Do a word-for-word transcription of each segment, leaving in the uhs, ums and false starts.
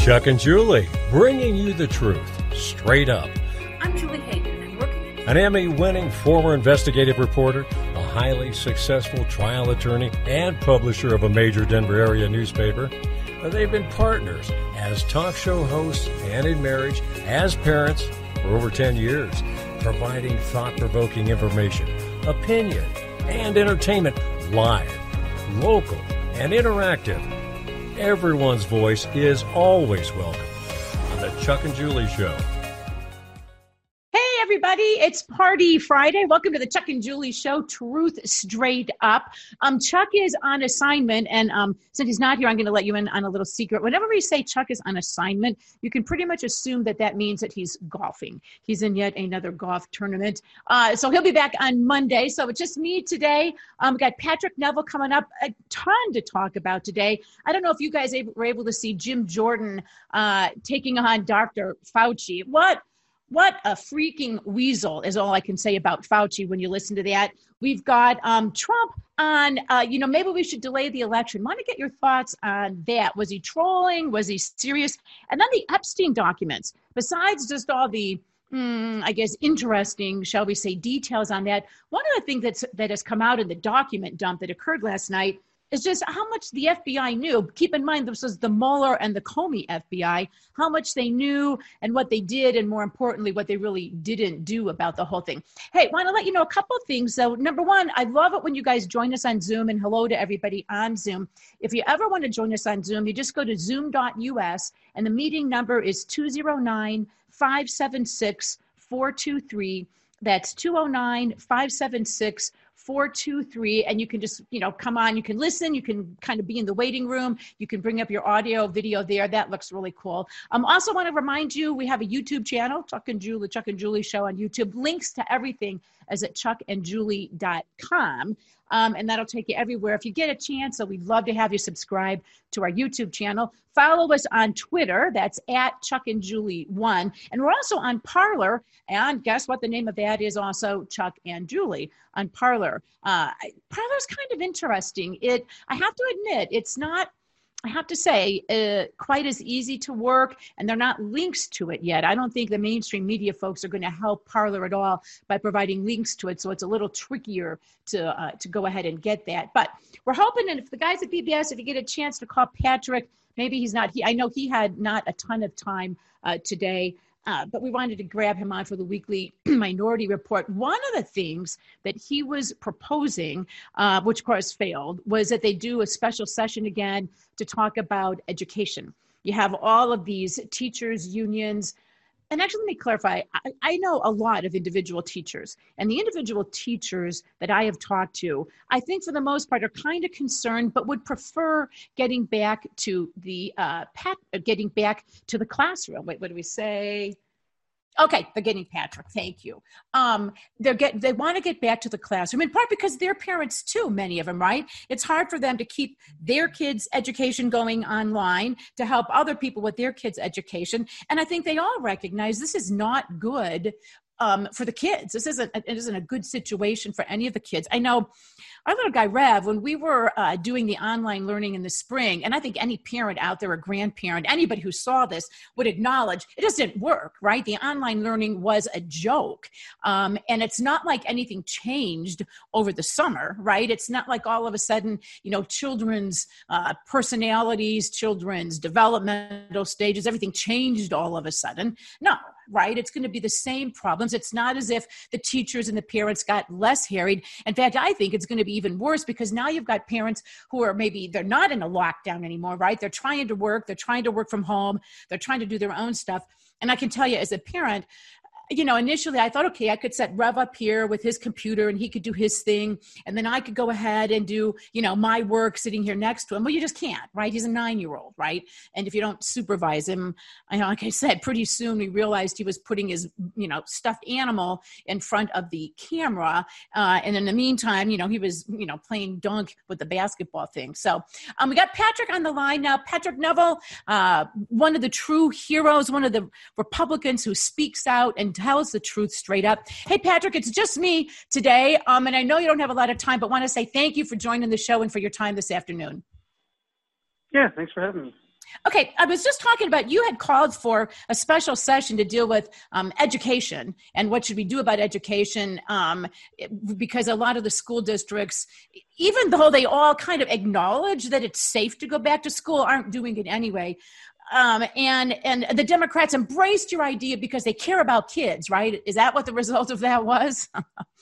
Chuck and Julie, bringing you the truth, straight up. I'm Julie Hagan, and working An Emmy-winning former investigative reporter, a highly successful trial attorney, and publisher of a major Denver area newspaper. They've been partners as talk show hosts and in marriage, as parents for over ten years, providing thought-provoking information, opinion, and entertainment live, local, and interactive. Everyone's voice is always welcome on the Chuck and Julie Show. Hey, everybody. It's Party Friday. Welcome to the Chuck and Julie Show, Truth Straight Up. Um, Chuck is on assignment, and um, since he's not here, I'm going to let you in on a little secret. Whenever we say Chuck is on assignment, you can pretty much assume that that means that he's golfing. He's in yet another golf tournament. Uh, so he'll be back on Monday. So it's just me today. Um, we got Patrick Neville coming up, a ton to talk about today. I don't know if you guys were able to see Jim Jordan uh, taking on Doctor Fauci. What? What a freaking weasel is all I can say about Fauci when you listen to that. We've got um, Trump on, uh, you know, maybe we should delay the election. Want to get your thoughts on that. Was he trolling? Was he serious? And then the Epstein documents. Besides just all the, mm, I guess, interesting, shall we say, details on that, one of the things that's, that has come out in the document dump that occurred last night is just how much the F B I knew. Keep in mind, this was the Mueller and the Comey F B I, how much they knew and what they did, and more importantly, what they really didn't do about the whole thing. Hey, want to let you know a couple of things. So number one, I love it when you guys join us on Zoom, and hello to everybody on Zoom. If you ever want to join us on Zoom, you just go to zoom dot U S, and the meeting number is two oh nine, five seven six, four two three. That's two oh nine, five seven six, four two three, and you can just, you know, come on, you can listen, you can kind of be in the waiting room, you can bring up your audio, video there. That looks really cool. Um, also want to remind you, we have a YouTube channel, Chuck and Julie, Chuck and Julie Show on YouTube. Links to everything is at chuck and julie dot com. Um, and that'll take you everywhere. If you get a chance, so we'd love to have you subscribe to our YouTube channel. Follow us on Twitter. That's at Chuck and Julie one. And we're also on Parler. And guess what? The name of that is also Chuck and Julie on Parler. Uh, Parler's kind of interesting. It, I have to admit, it's not, I have to say, uh, quite as easy to work, and they're not links to it yet. I don't think the mainstream media folks are going to help Parler at all by providing links to it, so it's a little trickier to uh, to go ahead and get that. But we're hoping, and if the guys at P B S, if you get a chance to call Patrick, maybe he's not, he, I know he had not a ton of time uh, today, Uh, but we wanted to grab him on for the weekly Minority Report. One of the things that he was proposing, uh, which of course failed, was that they do a special session again to talk about education. You have all of these teachers' unions. And actually, let me clarify, I, I know a lot of individual teachers, and the individual teachers that I have talked to, I think for the most part are kind of concerned, but would prefer getting back to the, uh, pat, getting back to the classroom. Wait, what do we say? Okay, they're getting Patrick. Thank you. Um, they're get, they want to get back to the classroom, in part because they're parents too, many of them, right? It's hard for them to keep their kids' education going online to help other people with their kids' education. And I think they all recognize this is not good um, for the kids. This isn't, it isn't a good situation for any of the kids. I know our little guy, Rev, when we were uh, doing the online learning in the spring, and I think any parent out there, a grandparent, anybody who saw this would acknowledge it just didn't work, right? The online learning was a joke. Um, and it's not like anything changed over the summer, right? It's not like all of a sudden, you know, children's uh, personalities, children's developmental stages, everything changed all of a sudden. No, right? It's going to be the same problems. It's not as if the teachers and the parents got less harried. In fact, I think it's going to be even worse because now you've got parents who are maybe, they're not in a lockdown anymore, right? They're trying to work. They're trying to work from home. They're trying to do their own stuff. And I can tell you as a parent, you know, initially I thought, okay, I could set Rev up here with his computer and he could do his thing. And then I could go ahead and do, you know, my work sitting here next to him. Well, you just can't, right? He's a nine-year-old, right? And if you don't supervise him, I know, like I said, pretty soon we realized he was putting his, you know, stuffed animal in front of the camera. Uh, and in the meantime, you know, he was, you know, playing dunk with the basketball thing. So um, we got Patrick on the line now. Patrick Neville, uh, one of the true heroes, one of the Republicans who speaks out and tells the truth straight up. Hey, Patrick, it's just me today. Um, and I know you don't have a lot of time, but want to say thank you for joining the show and for your time this afternoon. Yeah, thanks for having me. Okay, I was just talking about, you had called for a special session to deal with um, education and what should we do about education, um, because a lot of the school districts, even though they all kind of acknowledge that it's safe to go back to school, aren't doing it anyway. Um, and and the Democrats embraced your idea because they care about kids, right? Is that what the result of that was?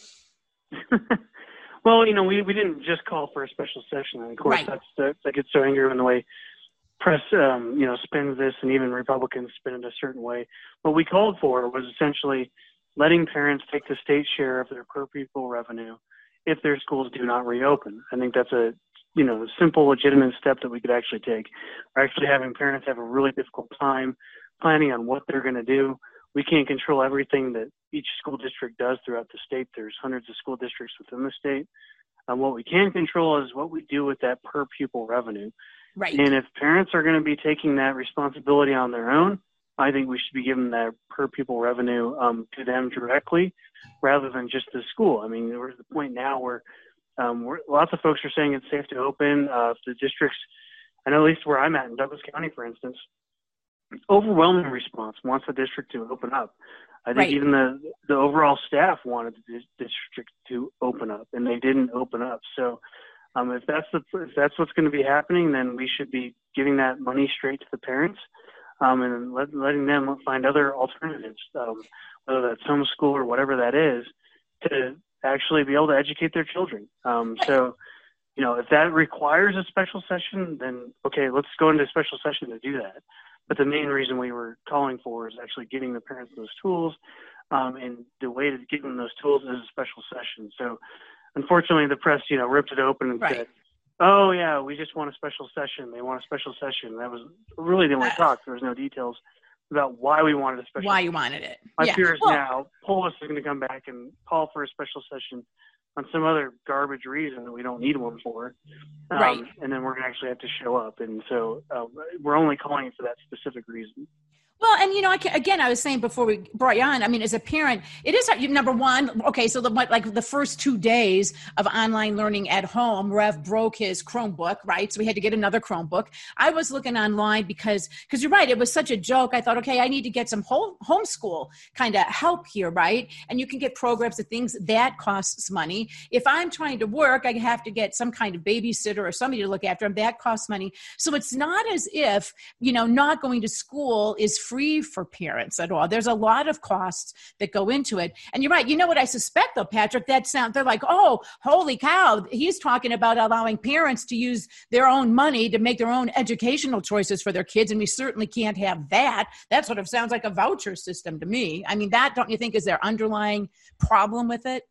Well, you know, we, we didn't just call for a special session. And of course, right. that's the, that gets so angry when the way press, um, you know, spins this, and even Republicans spin it a certain way. What we called for was essentially letting parents take the state share of their per pupil revenue if their schools do not reopen. I think that's a, you know, simple, legitimate step that we could actually take. We're actually having parents have a really difficult time planning on what they're going to do. We can't control everything that each school district does throughout the state. There's hundreds of school districts within the state. Um, what we can control is what we do with that per pupil revenue. Right. And if parents are going to be taking that responsibility on their own, I think we should be giving that per pupil revenue um, to them directly rather than just the school. I mean, we're at the point now where um, we're, lots of folks are saying it's safe to open. Uh, the districts, I know at least where I'm at in Douglas County, for instance, overwhelming response wants the district to open up. I think right. even the the overall staff wanted the district to open up, and they didn't open up. So um, if that's the, if that's what's going to be happening, then we should be giving that money straight to the parents um, and let, letting them find other alternatives, um, whether that's homeschool or whatever that is, to actually be able to educate their children. Um, so, you know, if that requires a special session, then okay, let's go into a special session to do that. But the main reason we were calling for is actually giving the parents those tools, um, and the way to give them those tools is a special session. So, unfortunately, the press, you know, ripped it open and right. said, "Oh yeah, we just want a special session. They want a special session." That was really the only talk. There was no details about why we wanted a special. Why session. you wanted it? My yeah. fear is well, now Polis is going to come back and call for a special session on some other garbage reason that we don't need one for. Um, right. And then we're going to actually have to show up. And so uh, we're only calling for that specific reason. Well, and, you know, I can, again, I was saying before we brought you on, I mean, as a parent, it is, number one, okay, so the, like the first two days of online learning at home, Rev broke his Chromebook, right? So we had to get another Chromebook. I was looking online because, because you're right, it was such a joke. I thought, okay, I need to get some home, homeschool kind of help here, right? And you can get programs and things, that costs money. If I'm trying to work, I have to get some kind of babysitter or somebody to look after them, that costs money. So it's not as if, you know, not going to school is free for parents at all. There's a lot of costs that go into it. And you're right. You know what I suspect though, Patrick, that sound, they're like, oh, holy cow. He's talking about allowing parents to use their own money to make their own educational choices for their kids. And we certainly can't have that. That sort of sounds like a voucher system to me. I mean, that don't you think is their underlying problem with it?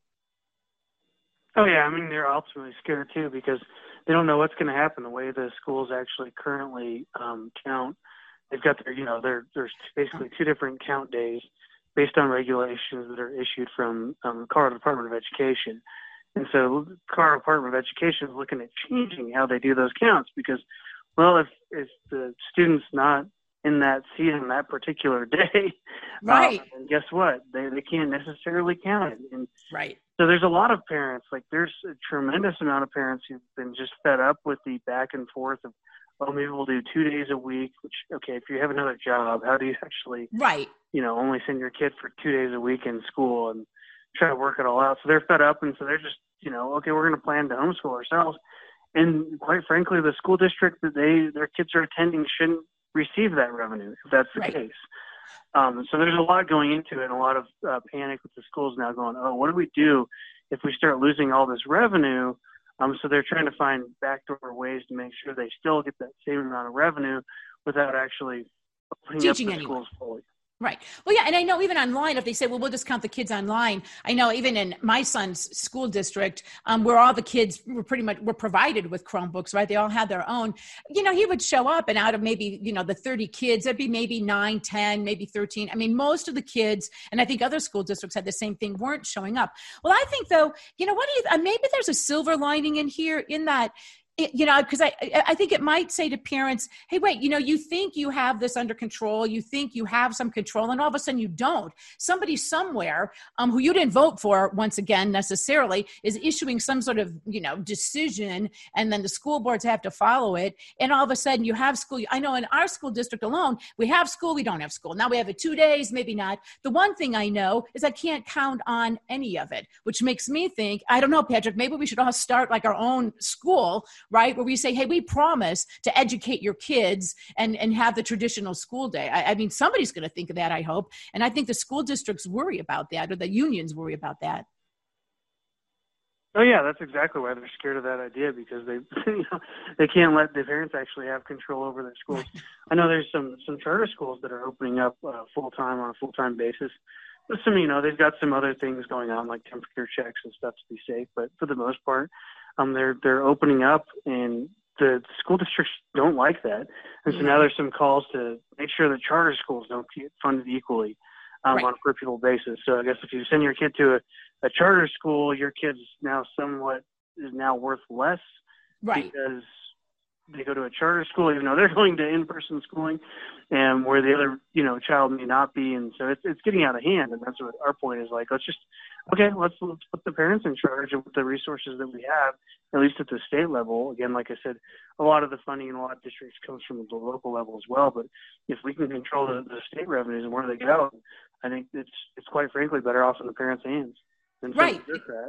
Oh yeah. I mean, they're ultimately scared too, because they don't know what's going to happen the way the schools actually currently um, count. They've got their, you know, there, there's basically two different count days based on regulations that are issued from um, the Colorado Department of Education. And so the Colorado Department of Education is looking at changing how they do those counts because, well, if, if the student's not in that season that particular day, right. um, and guess what? They, they can't necessarily count it. And right. So there's a lot of parents, like there's a tremendous amount of parents who've been just fed up with the back and forth of, well, maybe we'll do two days a week, which, okay, if you have another job, how do you actually, right. you know, only send your kid for two days a week in school and try to work it all out? So they're fed up, and so they're just, you know, okay, we're going to plan to homeschool ourselves. And quite frankly, the school district that they their kids are attending shouldn't receive that revenue if that's the right. case. Um, so there's a lot going into it and a lot of uh, panic with the schools now going, oh, what do we do if we start losing all this revenue? Um, so they're trying to find backdoor ways to make sure they still get that same amount of revenue without actually opening teaching up the anyone. schools fully. Right. Well, yeah. And I know even online, if they say, well, we'll just count the kids online. I know even in my son's school district, um, where all the kids were pretty much were provided with Chromebooks, right? They all had their own, you know, he would show up and out of maybe, you know, the thirty kids, there'd be maybe nine, ten, maybe thirteen. I mean, most of the kids, and I think other school districts had the same thing, weren't showing up. Well, I think though, you know, what do you, uh, maybe there's a silver lining in here in that, It, you know, because I, I think it might say to parents, hey, wait, you know, you think you have this under control. You think you have some control, and all of a sudden you don't. Somebody somewhere um, who you didn't vote for, once again, necessarily, is issuing some sort of, you know, decision, and then the school boards have to follow it. And all of a sudden you have school. I know in our school district alone, we have school, we don't have school. Now we have it two days, maybe not. The one thing I know is I can't count on any of it, which makes me think, I don't know, Patrick, maybe we should all start like our own school, right? Where we say, hey, we promise to educate your kids and, and have the traditional school day. I, I mean, somebody's going to think of that, I hope. And I think the school districts worry about that, or the unions worry about that. Oh yeah, that's exactly why they're scared of that idea, because they, you know, they can't let the parents actually have control over their schools. I know there's some, some charter schools that are opening up uh, full-time on a full-time basis. But some, you know, they've got some other things going on, like temperature checks and stuff to be safe. But for the most part, um, they're they're opening up, and the school districts don't like that. And so now there's some calls to make sure that charter schools don't get funded equally um, right. on a per pupil basis. So I guess if you send your kid to a, a charter school, your kid's now somewhat is now worth less, right? Because they go to a charter school, even though they're going to in-person schooling, and where the other, you know, child may not be. And so it's it's getting out of hand. And that's what our point is. Like, let's just, okay, let's, let's put the parents in charge of the resources that we have, at least at the state level. Again, like I said, a lot of the funding in a lot of districts comes from the local level as well. But if we can control the, the state revenues and where they go, I think it's, it's quite frankly better off in the parents' hands than right.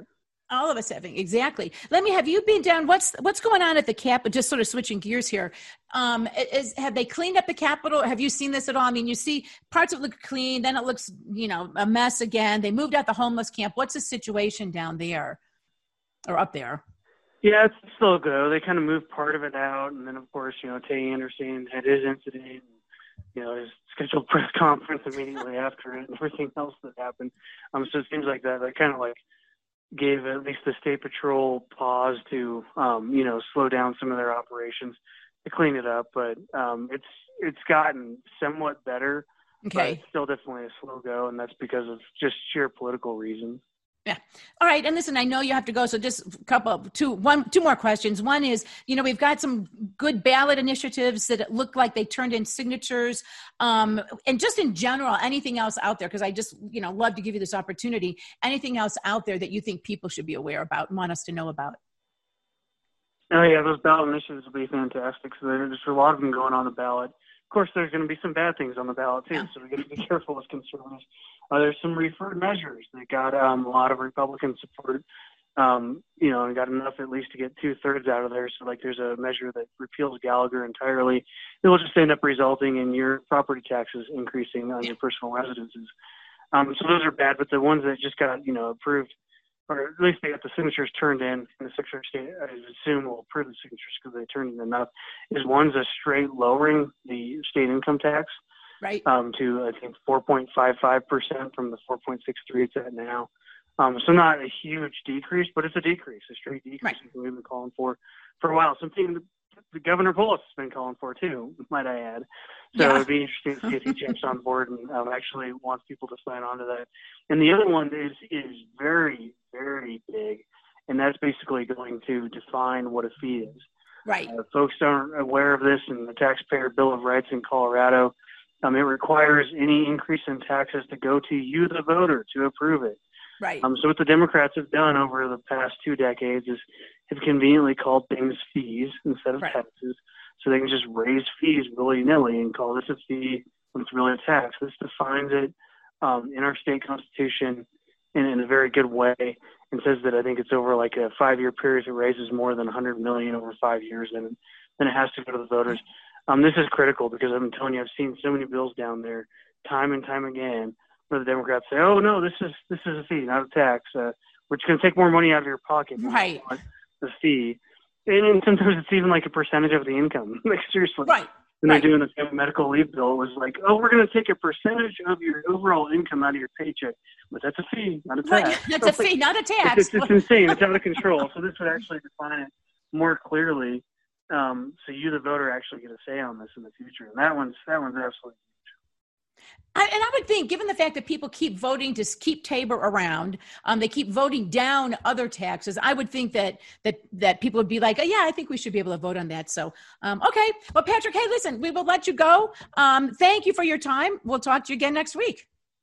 All of us having, exactly. Let me, have you been down, what's what's going on at the Capitol, just sort of switching gears here. Um, is, have they cleaned up the Capitol? Have you seen this at all? I mean, you see parts of it look clean, then it looks, you know, a mess again. They moved out the homeless camp. What's the situation down there or up there? Yeah, it's still go. They kind of moved part of it out. And then, of course, you know, Tay Anderson had his incident, and, you know, his scheduled press conference immediately after it and everything else that happened. Um, so it seems like that, that kind of like, gave at least the State Patrol pause to, um, you know, slow down some of their operations to clean it up. But um, it's it's gotten somewhat better. Okay. But it's still definitely a slow go, and that's because of just sheer political reasons. Yeah. All right. And listen, I know you have to go. So just a couple, two, one, two more questions. One is, you know, we've got some good ballot initiatives that look like they turned in signatures. Um, and just in general, anything else out there? Because I just, you know, love to give you this opportunity. Anything else out there that you think people should be aware about and want us to know about? Oh, yeah. Those ballot initiatives will be fantastic. So there's a lot of them going on the ballot. Of course, there's going to be some bad things on the ballot, too. Yeah. So we got to be careful as conservatives. Uh, there's some referred measures that got um, a lot of Republican support, um, you know, and got enough at least to get two-thirds out of there. So, like, there's a measure that repeals Gallagher entirely. It will just end up resulting in your property taxes increasing on your personal residences. Um, so those are bad, but the ones that just got, you know, approved, or at least they got the signatures turned in, and the Secretary of State, I assume, will approve the signatures because they turned in enough, is one's a straight lowering the state income tax. Right. Um, to, I think, four point five five percent from the four point six three it's at now. Um, so not a huge decrease, but it's a decrease, a straight decrease right. that we've been calling for for a while. Something that the Governor Polis has been calling for, too, might I add. So yeah. It'd be interesting to see if he jumps on board and um, actually wants people to sign on to that. And the other one is is very, very big, and that's basically going to define what a fee is. Right. Uh, folks aren't aware of this in the Taxpayer Bill of Rights in Colorado. Um, it requires any increase in taxes to go to you, the voter, to approve it. Right. Um, so what the Democrats have done over the past two decades is have conveniently called things fees instead of right. taxes. So they can just raise fees willy-nilly and call this a fee when it's really a tax. This defines it um, in our state constitution in, in a very good way, and says that I think it's over like a five-year period. If it raises more than one hundred million dollars over five years, then, then it has to go to the voters. Um, this is critical because I'm telling you, I've seen so many bills down there time and time again where the Democrats say, oh, no, this is this is a fee, not a tax. Uh, we're just going to take more money out of your pocket. Right. The fee. And, and sometimes it's even like a percentage of the income. Like, seriously. Right. When right. they're doing the family medical leave bill, it was like, oh, we're going to take a percentage of your overall income out of your paycheck. But that's a fee, not a tax. Right. That's so, a fee, like, not a tax. It's, it's, it's insane. It's out of control. So this would actually define it more clearly. Um, so you, the voter, actually get a say on this in the future. And that one's that one's absolutely huge. I, and I would think, given the fact that people keep voting to keep Tabor around, um, they keep voting down other taxes, I would think that that that people would be like, oh, yeah, I think we should be able to vote on that. So, um, okay. Well, Patrick, hey, listen, we will let you go. Um, thank you for your time. We'll talk to you again next week.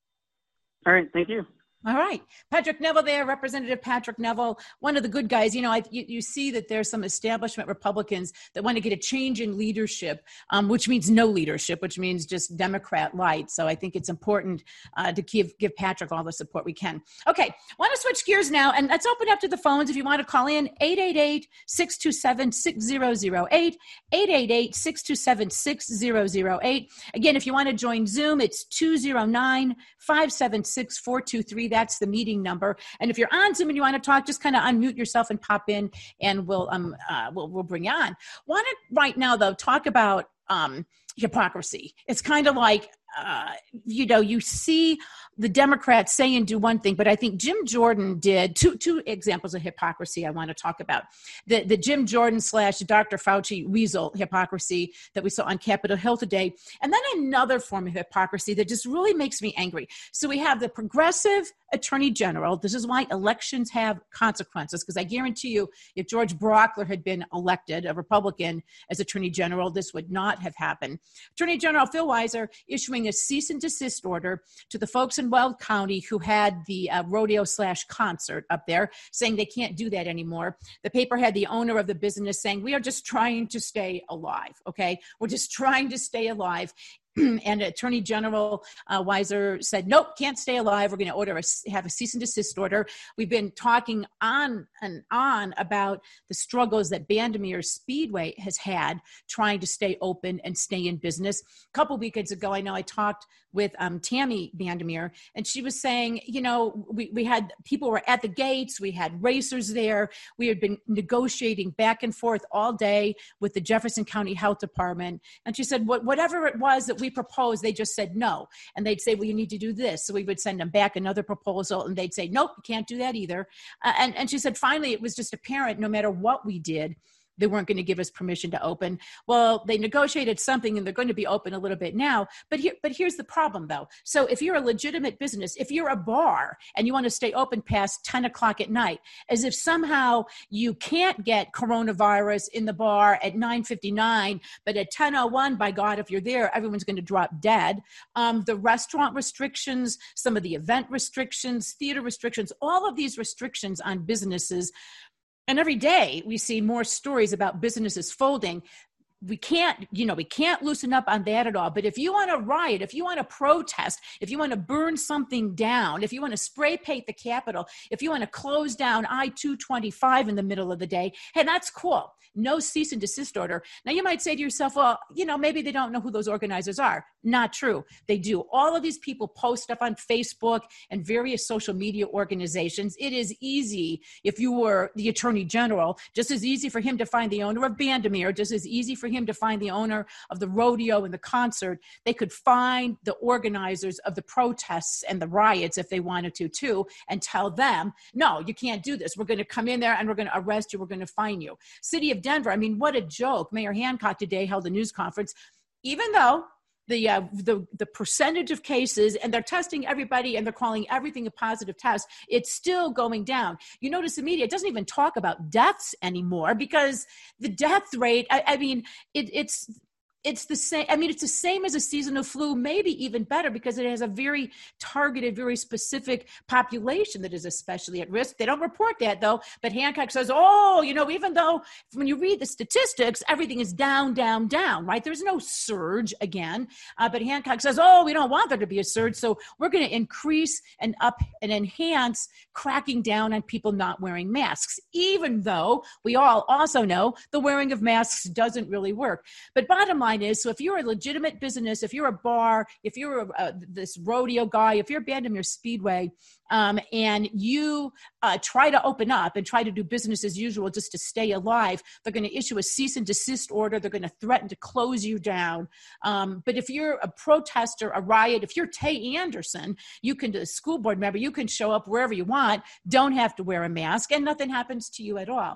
All right. Thank you. All right. Patrick Neville there, Representative Patrick Neville, one of the good guys. You know, I, you, you see that there's some establishment Republicans that want to get a change in leadership, um, which means no leadership, which means just Democrat light. So I think it's important uh, to give, give Patrick all the support we can. Okay. Want to switch gears now, and let's open up to the phones. If you want to call in, eight eight eight, six two seven, six zero zero eight, eight eight eight, six two seven, six zero zero eight. Again, if you want to join Zoom, it's two zero nine, five seven six, four two three. That's the meeting number. And if you're on Zoom and you want to talk, just kind of unmute yourself and pop in, and we'll um uh, we'll we'll bring you on. Want to right now though talk about um hypocrisy. It's kind of like uh you know you see the Democrats say and do one thing, but I think Jim Jordan did two two examples of hypocrisy I want to talk about. The the Jim Jordan slash Doctor Fauci weasel hypocrisy that we saw on Capitol Hill today, and then another form of hypocrisy that just really makes me angry. So we have the progressive attorney general. This is why elections have consequences, because I guarantee you, if George Brockler had been elected, a Republican, as attorney general, this would not have happened. Attorney General Phil Weiser issuing a cease and desist order to the folks in Weld County who had the uh, rodeo slash concert up there, saying they can't do that anymore. The paper had the owner of the business saying, we are just trying to stay alive, okay? We're just trying to stay alive. And Attorney General uh, Weiser said, nope, can't stay alive. We're going to order a, have a cease and desist order. We've been talking on and on about the struggles that Bandimere Speedway has had trying to stay open and stay in business. A couple weekends ago, I know I talked with um, Tammy Bandimere, and she was saying, you know, we, we had people were at the gates. We had racers there. We had been negotiating back and forth all day with the Jefferson County Health Department. And she said, what, whatever it was that we proposed, they just said no. And they'd say, well, you need to do this. So we would send them back another proposal, and they'd say, nope, you can't do that either. Uh, and, and she said, finally, it was just apparent no matter what we did, they weren't going to give us permission to open. Well, they negotiated something, and they're going to be open a little bit now. But here, but here's the problem, though. So if you're a legitimate business, if you're a bar and you want to stay open past ten o'clock at night, as if somehow you can't get coronavirus in the bar at nine fifty-nine, but at ten oh one, by God, if you're there, everyone's going to drop dead. Um, the restaurant restrictions, some of the event restrictions, theater restrictions, all of these restrictions on businesses. And every day we see more stories about businesses folding. We can't, you know, we can't loosen up on that at all. But if you want to riot, if you want to protest, if you want to burn something down, if you want to spray paint the Capitol, if you want to close down I two twenty-five in the middle of the day, hey, that's cool. No cease and desist order. Now you might say to yourself, well, you know, maybe they don't know who those organizers are. Not true. They do. All of these people post stuff on Facebook and various social media organizations. It is easy, if you were the attorney general, just as easy for him to find the owner of Bandimere, just as easy for him to find the owner of the rodeo and the concert. They could find the organizers of the protests and the riots if they wanted to too, and tell them, no, you can't do this. We're going to come in there and we're going to arrest you. We're going to fine you. City of Denver, I mean, what a joke. Mayor Hancock today held a news conference, even though the uh, the the percentage of cases, and they're testing everybody and they're calling everything a positive test, it's still going down. You notice the media doesn't even talk about deaths anymore, because the death rate, I, I mean, it, it's it's the same. I mean, it's the same as a seasonal flu, maybe even better, because it has a very targeted, very specific population that is especially at risk. They don't report that, though. But Hancock says, oh, you know, even though when you read the statistics, everything is down, down, down, right? There's no surge again. Uh, but Hancock says, oh, we don't want there to be a surge. So we're going to increase and up and enhance cracking down on people not wearing masks, even though we all also know the wearing of masks doesn't really work. But bottom line is, so if you're a legitimate business, if you're a bar, if you're a, uh, this rodeo guy, if you're Bandimere Speedway, um, and you uh, try to open up and try to do business as usual just to stay alive, they're going to issue a cease and desist order. They're going to threaten to close you down. Um, but if you're a protester, a riot, if you're Tay Anderson, you can, the school board member, you can show up wherever you want, don't have to wear a mask, and nothing happens to you at all.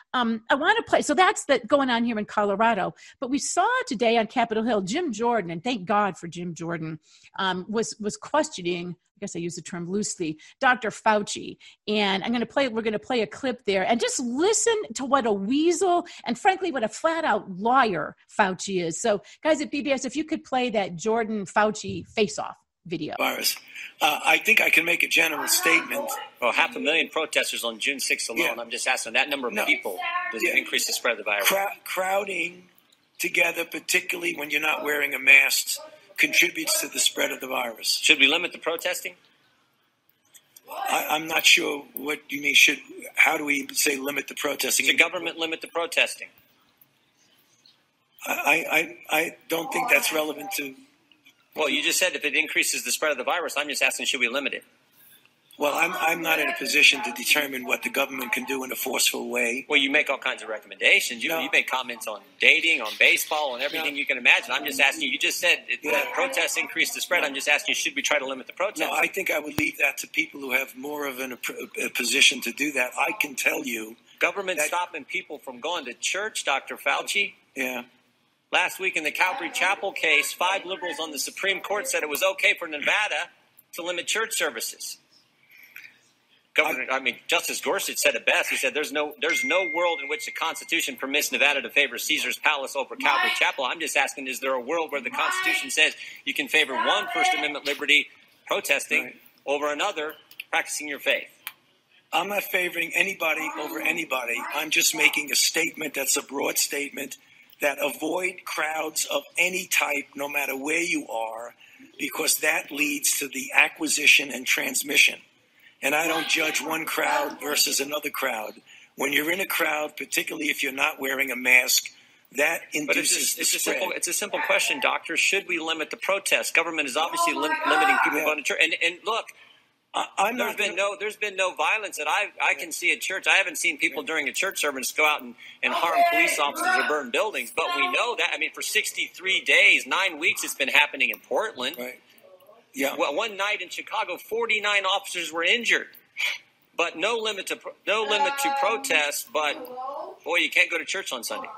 Um, I want to play. So that's that going on here in Colorado. But we saw today on Capitol Hill, Jim Jordan, and thank God for Jim Jordan, um, was was questioning. I guess I use the term loosely, Doctor Fauci. And I'm going to play, we're going to play a clip there and just listen to what a weasel and frankly, what a flat out liar Fauci is. So guys at P B S, if you could play that Jordan Fauci face-off video. Virus. Uh, I think I can make a general statement. Well, half a million protesters on June sixth alone. Yeah. I'm just asking that number of No. people does Yeah. it increase the spread of the virus? Crow- crowding together, particularly when you're not wearing a mask, contributes to the spread of the virus. Should we limit the protesting? I, I'm not sure what you mean. Should how do we say limit the protesting? Should government limit the protesting? I, I I don't think that's relevant to. Well, you just said if it increases the spread of the virus, I'm just asking, should we limit it? Well, I'm I'm not in a position to determine what the government can do in a forceful way. Well, you make all kinds of recommendations. You, No. you make comments on dating, on baseball, on everything No. you can imagine. I'm just asking you. You just said it, Yeah. that protests increase the spread. I'm just asking you, should we try to limit the protest? No, I think I would leave that to people who have more of an, a, a position to do that. I can tell you, Government that- stopping people from going to church, Doctor Fauci. yeah. Last week in the Calvary Chapel case, five liberals on the Supreme Court said it was okay for Nevada to limit church services. Governor, I mean, Justice Gorsuch said it best. He said, "There's no, there's no world in which the Constitution permits Nevada to favor Caesar's Palace over Calvary Chapel." I'm just asking: is there a world where the Constitution says you can favor one First Amendment liberty, protesting, Right. over another, practicing your faith? I'm not favoring anybody over anybody. I'm just making a statement that's a broad statement that avoid crowds of any type, no matter where you are, because that leads to the acquisition and transmission. And I don't judge one crowd versus another crowd. When you're in a crowd, particularly if you're not wearing a mask, that But it's induces a, it's, the a spread. simple, it's a simple question, Doctor. Should we limit the protests? Government is obviously lim- limiting people Yeah. going to church. And, and look, I, I'm There's not been gonna- no, there's been no violence that I I can see at church. I haven't seen people during a church service go out and, and harm police officers or burn buildings. But we know that. I mean, for sixty-three days, nine weeks, it's been happening in Portland. Right. Yeah. Well, one night in Chicago, forty-nine officers were injured. But no limit to pro- no limit to protest. But boy, you can't go to church on Sunday.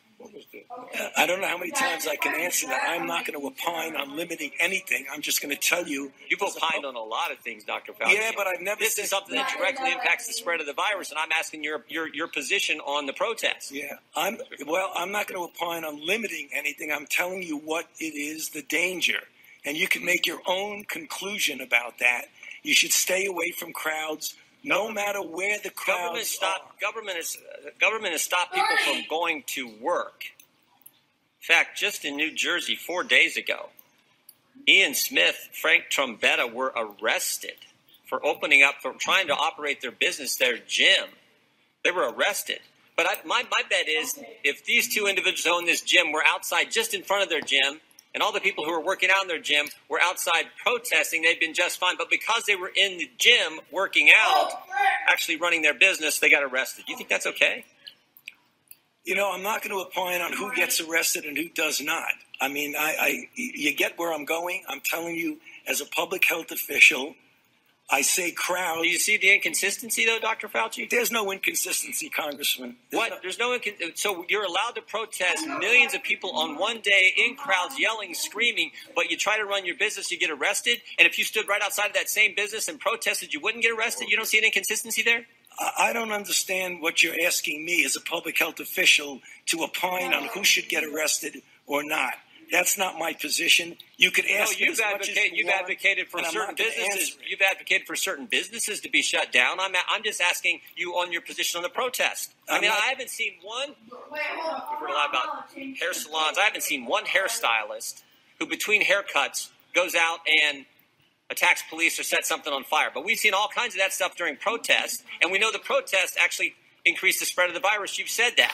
I don't know how many times I can answer that. I'm not going to opine on limiting anything. I'm just going to tell you. You've opined on a lot of things, Doctor Fauci. Yeah, but I've never This said- is something that directly impacts the spread of the virus, and I'm asking your your your position on the protest. Yeah, I'm well. I'm not going to opine on limiting anything. I'm telling you what it is, the danger, and you can make your own conclusion about that. You should stay away from crowds, no matter where the crowds Government stop. are. Government is uh, government has stopped people from going to work. In fact, just in New Jersey four days ago, Ian Smith, Frank Trombetta were arrested for opening up, for trying to operate their business, their gym. They were arrested. But I, my my bet is, if these two individuals who own this gym were outside just in front of their gym, and all the people who were working out in their gym were outside protesting, they'd been just fine. But because they were in the gym working out, actually running their business, they got arrested. You think that's okay? You know, I'm not going to opine on who gets arrested and who does not. I mean, I, I you get where I'm going. I'm telling you, as a public health official, I say crowds. Do you see the inconsistency, though, Doctor Fauci? There's no inconsistency, Congressman. There's What? no- There's no incon- so you're allowed to protest millions of people on one day in crowds yelling, screaming, but you try to run your business, you get arrested. And if you stood right outside of that same business and protested, you wouldn't get arrested. You don't see an inconsistency there? I I don't understand what you're asking me as a public health official to opine on who should get arrested or not. That's not my position. You could No, ask me you've as much as advocated. you You've want, advocated for and I'm certain not gonna businesses. answer it. You've advocated for certain businesses to be shut down. I'm I'm just asking you on your position on the protest. I I'm mean, not- I haven't seen one. We've heard a lot about hair salons. I haven't seen one hairstylist who, between haircuts, goes out and attacks police or sets something on fire. But we've seen all kinds of that stuff during protests, and we know the protests actually increase the spread of the virus. You've said that.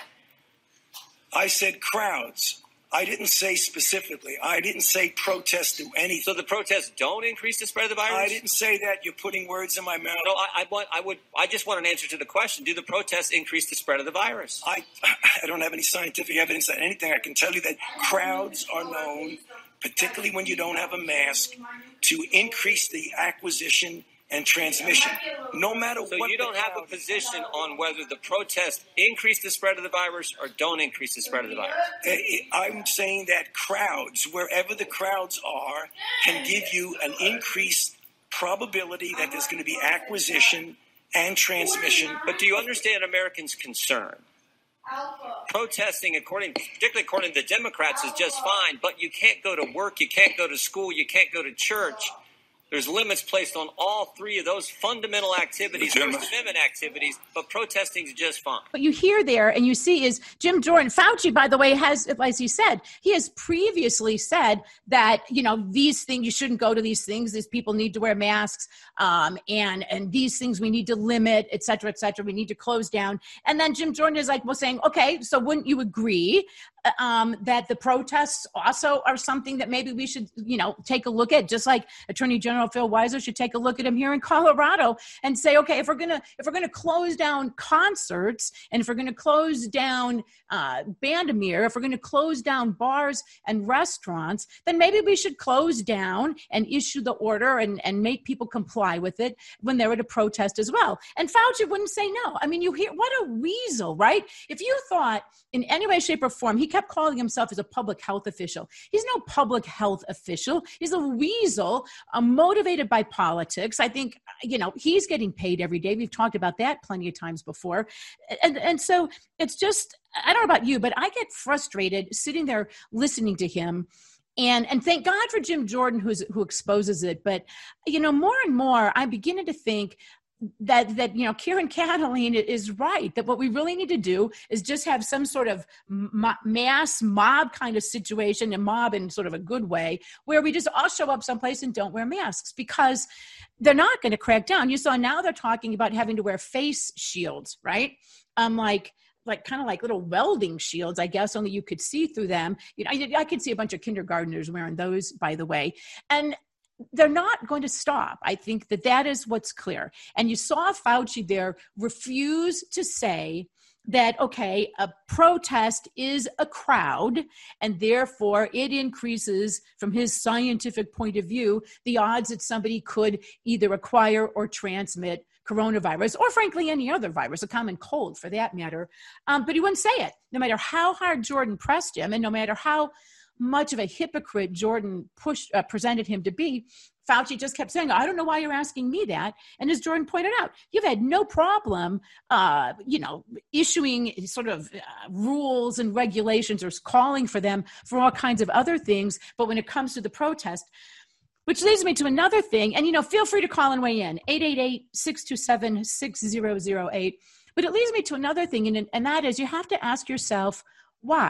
I said crowds. I didn't say specifically. I didn't say protest do anything. So the protests don't increase the spread of the virus? I didn't say that. You're putting words in my mouth. No, I, I want. I would. I just want an answer to the question: do the protests increase the spread of the virus? I, I don't have any scientific evidence on anything. I can tell you that crowds are known, particularly when you don't have a mask, to increase the acquisition and transmission. No matter so what. So you don't have a position on whether the protests increase the spread of the virus or don't increase the spread of the virus? I'm saying that crowds, wherever the crowds are, can give you an increased probability that there's going to be acquisition and transmission. But do you understand Americans' concern? Protesting, according, particularly according to the Democrats, is just fine, but you can't go to work, you can't go to school, you can't go to church. There's limits placed on all three of those fundamental activities, First Amendment activities, but protesting is just fine. What you hear there and you see is Jim Jordan. Fauci, by the way, has, as he said, he has previously said that, you know, these things, you shouldn't go to these things. These people need to wear masks, um, and, and these things we need to limit, et cetera, et cetera. We need to close down. And then Jim Jordan is like, well, saying, okay, so wouldn't you agree um, that the protests also are something that maybe we should, you know, take a look at, just like Attorney General Phil Weiser should take a look at him here in Colorado and say, okay, if we're gonna if we're gonna close down concerts, and if we're gonna close down uh, Bandamere, if we're gonna close down bars and restaurants, then maybe we should close down and issue the order and, and make people comply with it when they're at a protest as well. And Fauci wouldn't say no. I mean, you hear what a weasel, right? If you thought in any way, shape, or form, he kept calling himself as a public health official. He's no public health official. He's a weasel, a motivated by politics. I think, you know, he's getting paid every day. We've talked about that plenty of times before. And, and so it's just, I don't know about you, but I get frustrated sitting there listening to him. And and thank God for Jim Jordan, who's who exposes it. But, you know, more and more, I'm beginning to think that, that you know, Kieran Cataline is right, that what we really need to do is just have some sort of mo- mass mob kind of situation, a mob in sort of a good way, where we just all show up someplace and don't wear masks, because they're not going to crack down. You saw now they're talking about having to wear face shields, right? Um, like, like kind of like little welding shields, I guess, only you could see through them. You know, I, I could see a bunch of kindergartners wearing those, by the way. And they're not going to stop. I think that that is what's clear. And you saw Fauci there refuse to say that, okay, a protest is a crowd, and therefore it increases, from his scientific point of view, the odds that somebody could either acquire or transmit coronavirus, or frankly, any other virus, a common cold for that matter. Um, but he wouldn't say it, no matter how hard Jordan pressed him, and no matter how much of a hypocrite Jordan pushed, uh, presented him to be. Fauci just kept saying, I don't know why you're asking me that. And as Jordan pointed out, you've had no problem, uh, you know, issuing sort of uh, rules and regulations or calling for them for all kinds of other things. But when it comes to the protest, which leads me to another thing, and, you know, feel free to call and weigh in, eight eight eight, six two seven, six zero zero eight. But it leads me to another thing, and, and that is you have to ask yourself, why?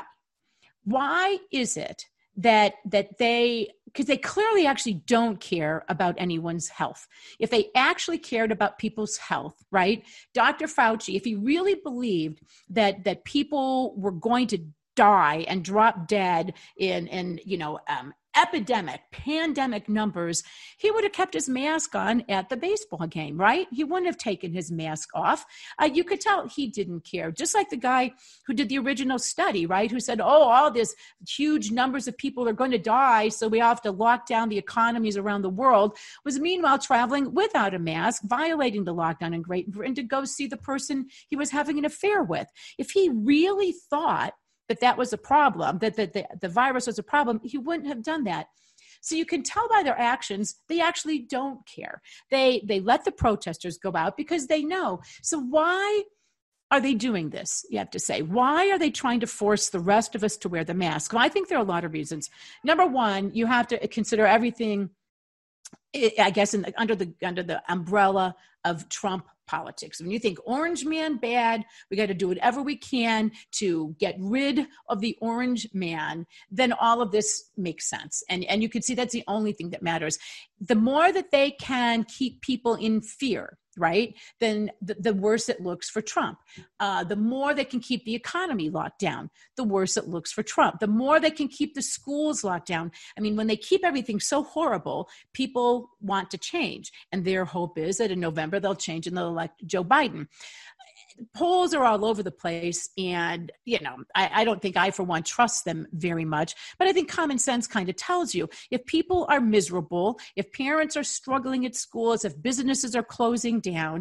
Why is it that that they, because they clearly actually don't care about anyone's health. If they actually cared about people's health, right? Doctor Fauci, if he really believed that that people were going to die and drop dead in, in you know, um, epidemic, pandemic numbers, he would have kept his mask on at the baseball game, right? He wouldn't have taken his mask off. Uh, you could tell he didn't care. Just like the guy who did the original study, right? Who said, oh, all this huge numbers of people are going to die, so we have to lock down the economies around the world, was meanwhile traveling without a mask, violating the lockdown in Great Britain to go see the person he was having an affair with. If he really thought that that was a problem, that the, the, the virus was a problem, he wouldn't have done that. So you can tell by their actions, they actually don't care. They they let the protesters go out because they know. So why are they doing this, you have to say? Why are they trying to force the rest of us to wear the mask? Well, I think there are a lot of reasons. Number one, you have to consider everything, I guess, in the, under the under the umbrella of Trump politics. When you think orange man bad, we got to do whatever we can to get rid of the orange man, then all of this makes sense. And, and you can see that's the only thing that matters. The more that they can keep people in fear, right, then the, the worse it looks for Trump. Uh, the more they can keep the economy locked down, the worse it looks for Trump. The more they can keep the schools locked down. I mean, when they keep everything so horrible, people want to change. And their hope is that in November they'll change and they'll elect Joe Biden. polls are all over the place. And, you know, I, I don't think I, for one, trust them very much. But I think common sense kind of tells you if people are miserable, if parents are struggling at schools, if businesses are closing down,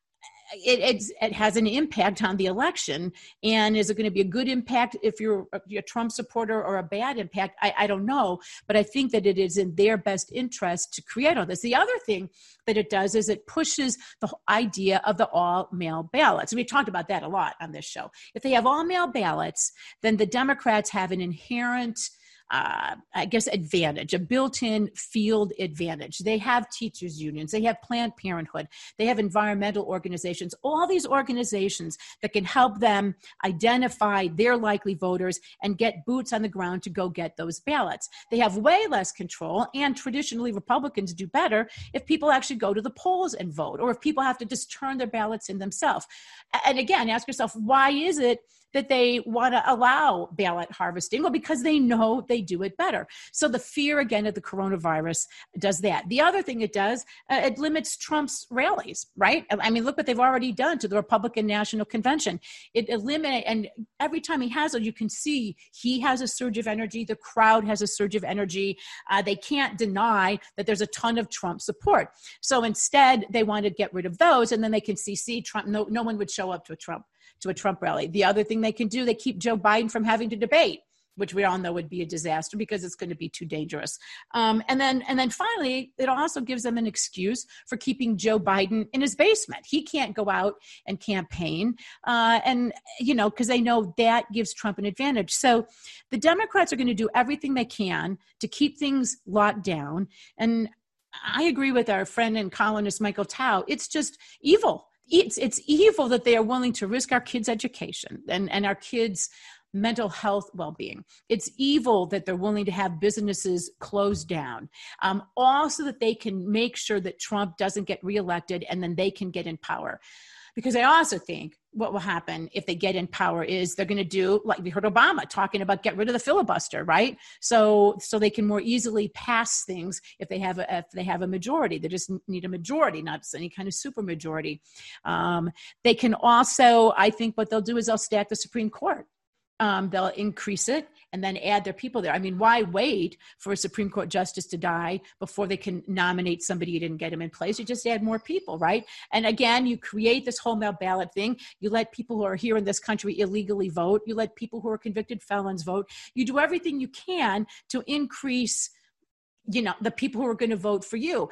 It, it's, it has an impact on the election. And is it going to be a good impact if you're a, you're a Trump supporter, or a bad impact? I, I don't know. But I think that it is in their best interest to create all this. The other thing that it does is it pushes the idea of the all-mail ballots. And we talked about that a lot on this show. If they have all-mail ballots, then the Democrats have an inherent Uh, I guess, advantage, a built-in field advantage. They have teachers' unions. They have Planned Parenthood. They have environmental organizations, all these organizations that can help them identify their likely voters and get boots on the ground to go get those ballots. They have way less control, and traditionally Republicans do better if people actually go to the polls and vote, or if people have to just turn their ballots in themselves. And again, ask yourself, why is it that they want to allow ballot harvesting? Well, because they know they do it better. So the fear, again, of the coronavirus does that. The other thing it does, uh, it limits Trump's rallies, right? I mean, look what they've already done to the Republican National Convention. It eliminates, and every time he has it, you can see he has a surge of energy. The crowd has a surge of energy. Uh, they can't deny that there's a ton of Trump support. So instead, they want to get rid of those, and then they can see, see, Trump, no, no one would show up to a Trump to a Trump rally. The other thing they can do, they keep Joe Biden from having to debate, which we all know would be a disaster because it's going to be too dangerous. Um, and then, and then finally, it also gives them an excuse for keeping Joe Biden in his basement. He can't go out and campaign, uh, and you know, because they know that gives Trump an advantage. So the Democrats are going to do everything they can to keep things locked down. And I agree with our friend and columnist Michael Tao. It's just evil. It's it's evil that they are willing to risk our kids' education and, and our kids' mental health well-being. It's evil that they're willing to have businesses closed down, um, also that they can make sure that Trump doesn't get reelected and then they can get in power. Because I also think what will happen if they get in power is they're going to do, like we heard Obama talking about, get rid of the filibuster, right? So so they can more easily pass things if they have a, if they have a majority. They just need a majority, not any kind of super majority. Um, they can also, I think what they'll do is they'll stack the Supreme Court. Um, they'll increase it and then add their people there. I mean, why wait for a Supreme Court justice to die before they can nominate somebody you didn't get him in place? You just add more people, right? And again, you create this whole mail ballot thing. You let people who are here in this country illegally vote. You let people who are convicted felons vote. You do everything you can to increase, you know, the people who are going to vote for you.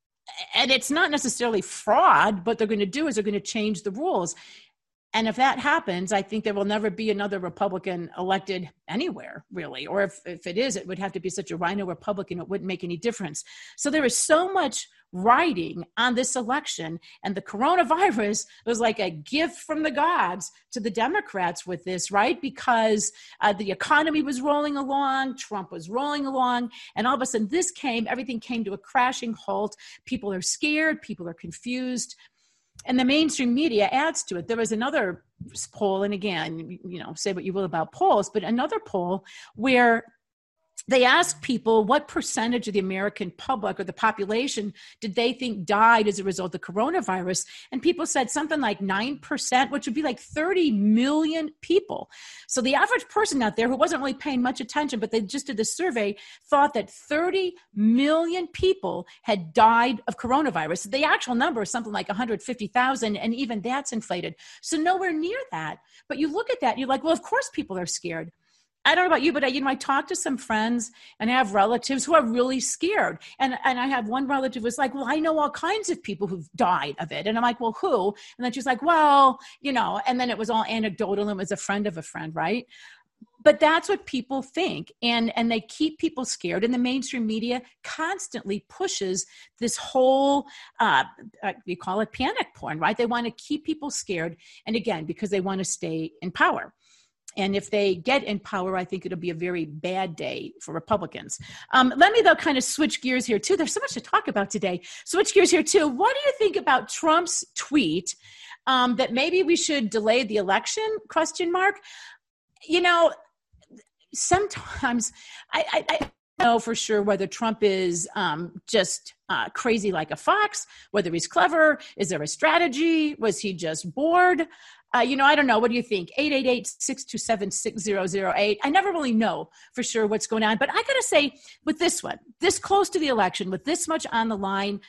And it's not necessarily fraud. What they're going to do is they're going to change the rules. And if that happens, I think there will never be another Republican elected anywhere, really. Or if, if it is, it would have to be such a rhino Republican, it wouldn't make any difference. So there is so much riding on this election. And the coronavirus was like a gift from the gods to the Democrats with this, right? Because uh, the economy was rolling along, Trump was rolling along, and all of a sudden this came, everything came to a crashing halt. People are scared, people are confused. And the mainstream media adds to it. There was another poll, and again, you know, say what you will about polls, but another poll where they asked people what percentage of the American public or the population did they think died as a result of coronavirus. And people said something like nine percent, which would be like thirty million people. So the average person out there who wasn't really paying much attention, but they just did the survey, thought that thirty million people had died of coronavirus. The actual number is something like one hundred fifty thousand, and even that's inflated. So nowhere near that. But you look at that, and you're like, well, of course people are scared. I don't know about you, but I, you know, I talk to some friends and I have relatives who are really scared. And and I have one relative who's like, well, I know all kinds of people who've died of it. And I'm like, well, who? And then she's like, well, you know, and then it was all anecdotal and it was a friend of a friend, right? But that's what people think. And, and they keep people scared. And the mainstream media constantly pushes this whole, uh, uh, we call it panic porn, right? They want to keep people scared. And again, because they want to stay in power. And if they get in power, I think it'll be a very bad day for Republicans. Um, let me, though, kind of switch gears here, too. There's so much to talk about today. Switch gears here, too. What do you think about Trump's tweet um, that maybe we should delay the election, question mark? You know, sometimes I, I, I don't know for sure whether Trump is um, just uh, crazy like a fox, whether he's clever. Is there a strategy? Was he just bored? Uh, you know, I don't know. What do you think? eight eight eight, six two seven, six zero zero eight. I never really know for sure what's going on. But I got to say, with this one, this close to the election, with this much on the line,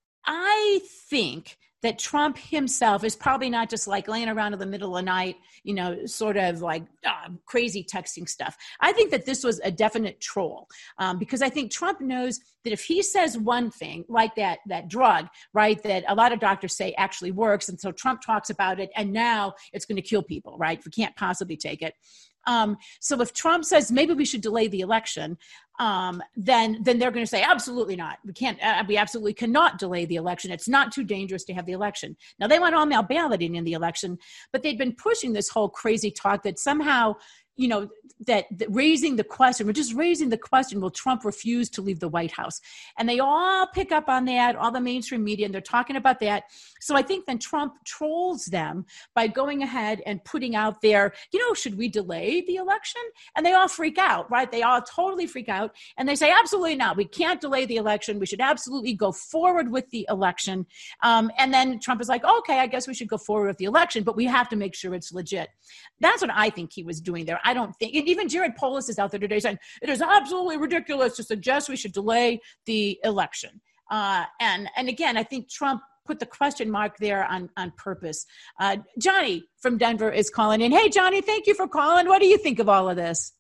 I think that Trump himself is probably not just like laying around in the middle of the night, you know, sort of like uh, crazy texting stuff. I think that this was a definite troll um, because I think Trump knows that if he says one thing like that, that drug, right, that a lot of doctors say actually works. And so Trump talks about it and now it's going to kill people, right? We can't possibly take it. Um, so if Trump says maybe we should delay the election, um, then then they're going to say absolutely not. We can't. Uh, we absolutely cannot delay the election. It's not too dangerous to have the election. Now they want all mail balloting in the election, but they'd been pushing this whole crazy talk that somehow, you know, that, that raising the question, we're just raising the question, will Trump refuse to leave the White House? And they all pick up on that, all the mainstream media, and they're talking about that. So I think then Trump trolls them by going ahead and putting out there, you know, should we delay the election? And they all freak out, right? They all totally freak out. And they say, absolutely not. We can't delay the election. We should absolutely go forward with the election. Um, and then Trump is like, okay, I guess we should go forward with the election, but we have to make sure it's legit. That's what I think he was doing there. I don't think, and even Jared Polis is out there today saying it is absolutely ridiculous to suggest we should delay the election. Uh, and, and again, I think Trump put the question mark there on, on purpose. Uh, Johnny from Denver is calling in. Hey, Johnny, thank you for calling. What do you think of all of this?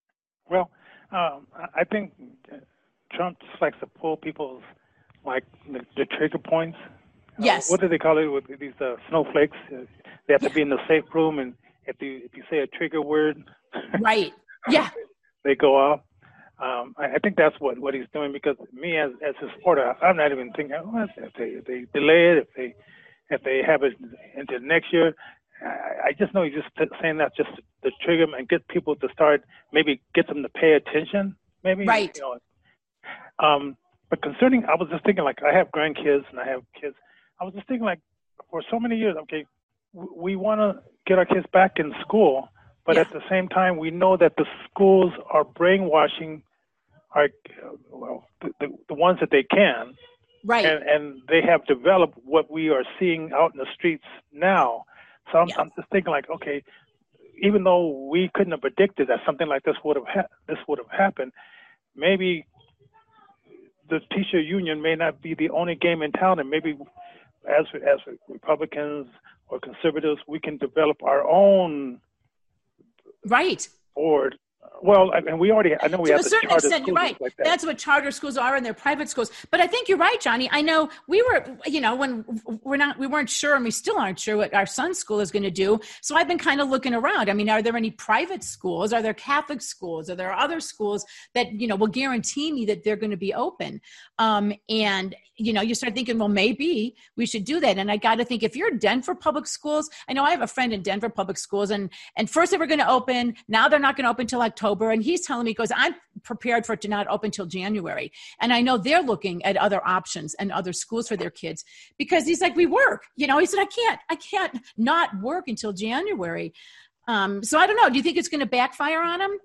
Well, um, I think Trump just likes to pull people's, like, the, the trigger points. Yes. Uh, what do they call it with these uh, snowflakes? Uh, they have to be in the safe room, and if you, if you say a trigger word, right. Yeah. they go off. Um, I, I think that's what, what he's doing, because me as as a supporter, I'm not even thinking, oh, if they if they delay it, if they if they have it into next year. I, I just know he's just saying that just to trigger them and get people to start, maybe get them to pay attention, maybe. Right. You know. Um, but concerning, I was just thinking, like, I have grandkids and I have kids. I was just thinking, like, for so many years, okay, we want to get our kids back in school, but yeah. at the same time, we know that the schools are brainwashing our, well, the, the, the ones that they can. Right. And, and they have developed what we are seeing out in the streets now. So I'm, yeah. I'm just thinking, like, okay, even though we couldn't have predicted that something like this would have ha- this would have happened, maybe the teacher union may not be the only game in town, and maybe as as Republicans or conservatives, we can develop our own right board. Well, and we already, I know we to have a the certain charter extent, you're schools right. like that. That's what charter schools are, and they're private schools. But I think you're right, Johnny. I know we were, you know, when we're not, we weren't sure, and we still aren't sure what our son's school is going to do. So I've been kind of looking around. I mean, are there any private schools? Are there Catholic schools? Are there other schools that, you know, will guarantee me that they're going to be open? Um, and, you know, you start thinking, well, maybe we should do that. And I got to think, if you're Denver public schools, I know I have a friend in Denver public schools, and, and first they were going to open. Now they're not going to open till October. And he's telling me, because I'm prepared for it to not open till January. And I know they're looking at other options and other schools for their kids, because he's like, we work, you know, he said, I can't, I can't not work until January. Um, so I don't know. Do you think it's going to backfire on him?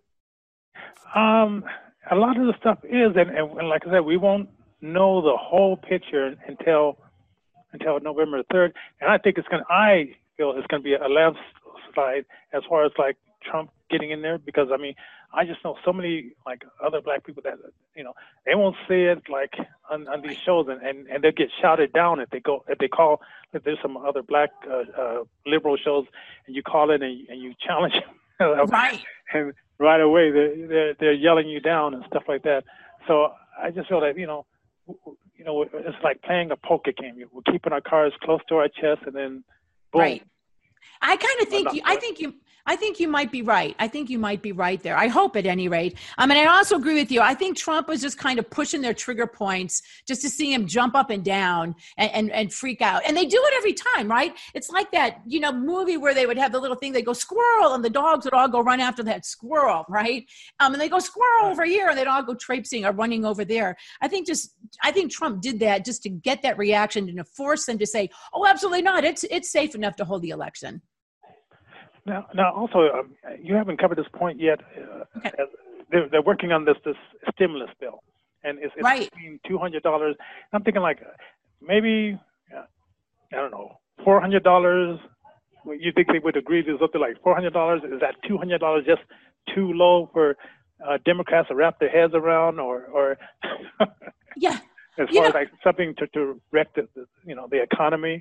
Um, a lot of the stuff is, and, and like I said, we won't know the whole picture until, until November third. And I think it's going to, I feel it's going to be a landslide as far as like Trump getting in there, because I mean, I just know so many like other black people that, you know, they won't say it like on, on these shows, and, and, and they'll get shouted down if they go, if they call, if there's some other black uh, uh, liberal shows and you call in and, and you challenge them, right. and right away they're, they're, they're yelling you down and stuff like that. So I just feel that, you know, you know, it's like playing a poker game. We're keeping our cards close to our chest, and then boom. Right. I kind of think you, I think you, I think you might be right. I think you might be right there. I hope at any rate. I mean, I also agree with you. I think Trump was just kind of pushing their trigger points just to see him jump up and down and, and, and freak out. And they do it every time, right? It's like that, you know, movie where they would have the little thing, they go squirrel, and the dogs would all go run after that squirrel, right? Um, and they go squirrel over here, and they'd all go traipsing or running over there. I think just, I think Trump did that just to get that reaction and to force them to say, oh, absolutely not. It's, it's safe enough to hold the election. Now, now, also, um, you haven't covered this point yet. Uh, okay. as they're, they're working on this this stimulus bill, and it's, it's right. two hundred dollars. I'm thinking like maybe uh, I don't know, four hundred dollars you think they would agree this up to like four hundred dollars? Is that two hundred dollars just too low for uh, Democrats to wrap their heads around, or, or yeah, as you far know, as like something to, to wreck the, the, you know, the economy?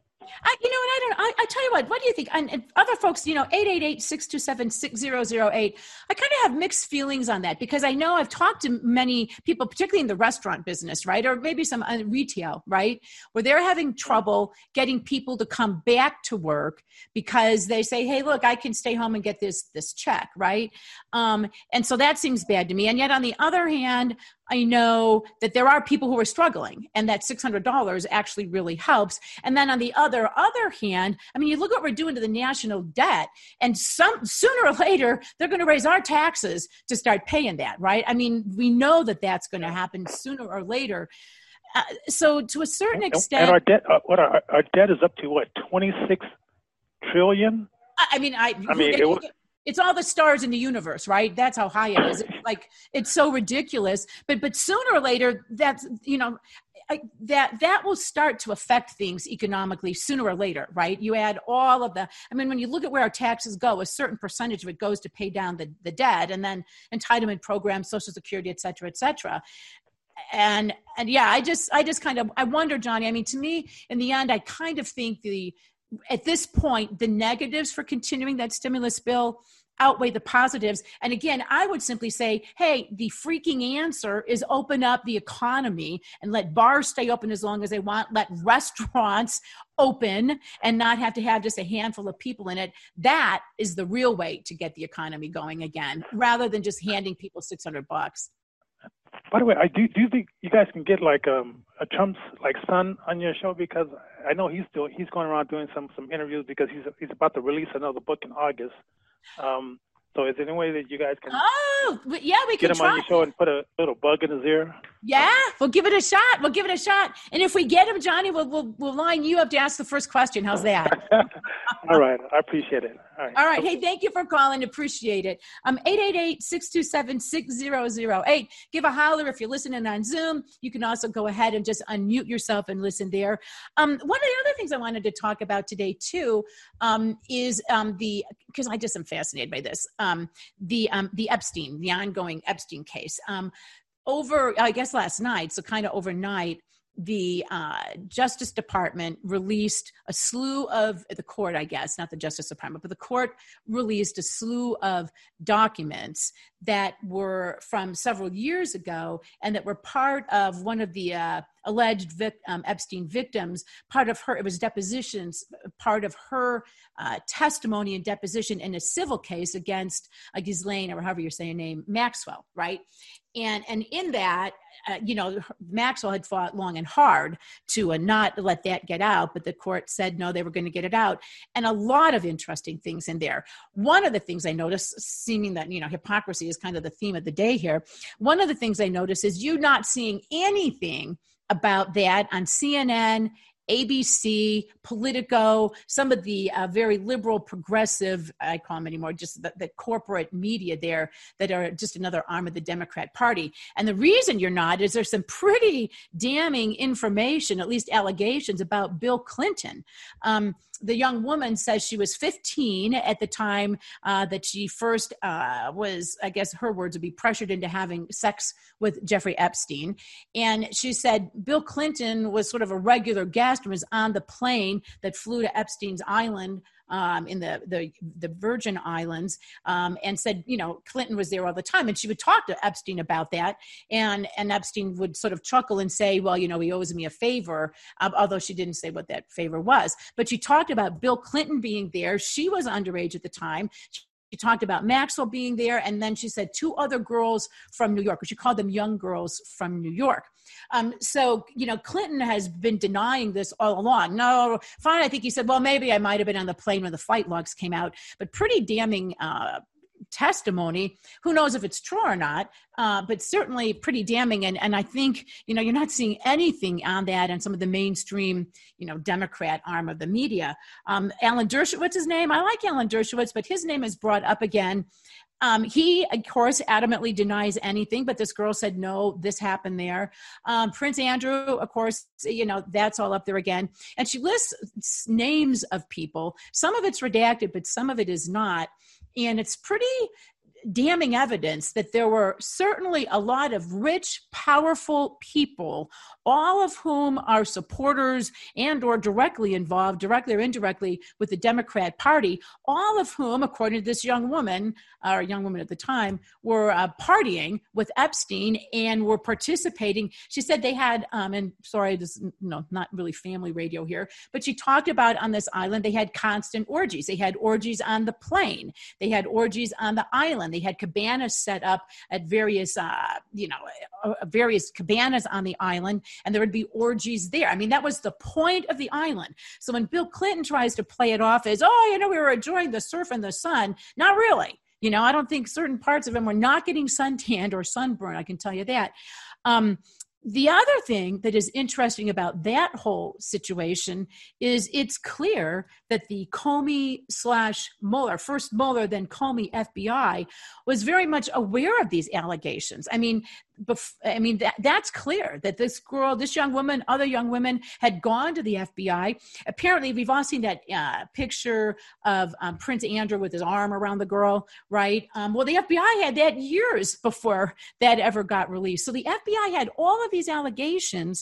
I, you know, and I don't, I, I tell you what, what do you think? And, and other folks, you know, eight eight eight, six two seven, six zero zero eight. I kind of have mixed feelings on that because I know I've talked to many people, particularly in the restaurant business, right? Or maybe some uh, retail, right? Where they're having trouble getting people to come back to work because they say, hey, look, I can stay home and get this, this check, right? Um, and so that seems bad to me. And yet on the other hand, I know that there are people who are struggling and that six hundred dollars actually really helps. And then on the other, other hand, I mean, you look what we're doing to the national debt and some sooner or later, they're going to raise our taxes to start paying that, right? I mean, we know that that's going to happen sooner or later. Uh, so to a certain extent. And our debt, uh, what our, our debt is up to what, twenty-six trillion? I mean, I, I mean, it was, it's all the stars in the universe, right? That's how high it is. It's like, it's so ridiculous. But but sooner or later, that's, you know, I, that that will start to affect things economically sooner or later, right? You add all of the, I mean, when you look at where our taxes go, a certain percentage of it goes to pay down the, the debt and then entitlement programs, Social Security, et cetera, et cetera. And, and yeah, I just, I just kind of, I wonder, Johnny, I mean, to me, in the end, I kind of think the, at this point, the negatives for continuing that stimulus bill outweigh the positives. And again, I would simply say, hey, the freaking answer is open up the economy and let bars stay open as long as they want, let restaurants open and not have to have just a handful of people in it. That is the real way to get the economy going again, rather than just handing people six hundred bucks. By the way, I do do you think you guys can get like um, a Trump's like son on your show, because I know he's doing he's going around doing some some interviews because he's he's about to release another book in August. Um, so is there any way that you guys can oh yeah we can get him try. on your show and put a little bug in his ear? Yeah, we'll give it a shot. We'll give it a shot. And if we get him, Johnny, we'll we'll, we'll line you up to ask the first question. How's that? All right. I appreciate it. All right. All right. Hey, thank you for calling. Appreciate it. Um, eight eight eight, six two seven, six zero zero eight. Give a holler if you're listening on Zoom. You can also go ahead and just unmute yourself and listen there. Um, one of the other things I wanted to talk about today, too, um, is um, the, because I just am fascinated by this, um, the um, the Epstein, the ongoing Epstein case. Um, over, I guess last night, so kind of overnight, the uh, Justice Department released a slew of, the court, I guess, not the Justice Department, but the court released a slew of documents that were from several years ago and that were part of one of the uh, alleged vic- um, Epstein victims, part of her, it was depositions, part of her uh, testimony and deposition in a civil case against uh, Ghislaine, or however you're saying her name, Maxwell, right? And and in that, uh, you know, Maxwell had fought long and hard to uh, not let that get out, but the court said, no, they were going to get it out. And a lot of interesting things in there. One of the things I noticed, seeming that, you know, hypocrisy is kind of the theme of the day here. One of the things I noticed is you not seeing anything about that on C N N, A B C, Politico, some of the uh, very liberal, progressive, I call them anymore, just the, the corporate media there that are just another arm of the Democrat Party. And the reason you're not is there's some pretty damning information, at least allegations, about Bill Clinton. Um, the young woman says she was fifteen at the time uh, that she first uh, was, I guess her words would be, pressured into having sex with Jeffrey Epstein. And she said Bill Clinton was sort of a regular guest and was on the plane that flew to Epstein's Island um, in the, the, the Virgin Islands, um, and said, you know, Clinton was there all the time. And she would talk to Epstein about that. And, and Epstein would sort of chuckle and say, well, you know, he owes me a favor, um, although she didn't say what that favor was. But she talked about Bill Clinton being there. She was underage at the time. She She talked about Maxwell being there, and then she said two other girls from New York, or she called them young girls from New York. Um, so, you know, Clinton has been denying this all along. No, fine, I think he said, well, maybe I might have been on the plane when the flight logs came out, but pretty damning uh, testimony. Who knows if it's true or not, uh, but certainly pretty damning. And, and I think, you know, you're not seeing anything on that in some of the mainstream, you know, Democrat arm of the media. Um, Alan Dershowitz, his name, I like Alan Dershowitz, but his name is brought up again. Um, he, of course, adamantly denies anything, but this girl said, no, this happened there. Um, Prince Andrew, of course, you know, that's all up there again. And she lists names of people. Some of it's redacted, but some of it is not. And it's pretty damning evidence that there were certainly a lot of rich, powerful people, all of whom are supporters and or directly involved, directly or indirectly, with the Democrat Party, all of whom, according to this young woman, or young woman at the time, were uh, partying with Epstein and were participating. She said they had, um, and sorry, this is no, not really family radio here, but she talked about on this island, they had constant orgies. They had orgies on the plane. They had orgies on the island. They had cabanas set up at various, uh, you know, uh, various cabanas on the island, and there would be orgies there. I mean, that was the point of the island. So when Bill Clinton tries to play it off as, oh, you know, we were enjoying the surf and the sun, not really. You know, I don't think certain parts of them were not getting suntanned or sunburned. I can tell you that. Um, The other thing that is interesting about that whole situation is it's clear that the Comey slash Mueller, first Mueller, then Comey F B I, was very much aware of these allegations. I mean, bef- I mean that, that's clear that this girl, this young woman, other young women had gone to the F B I. Apparently, we've all seen that uh, picture of um, Prince Andrew with his arm around the girl, right? Um, well, the F B I had that years before that ever got released. So the F B I had all of these allegations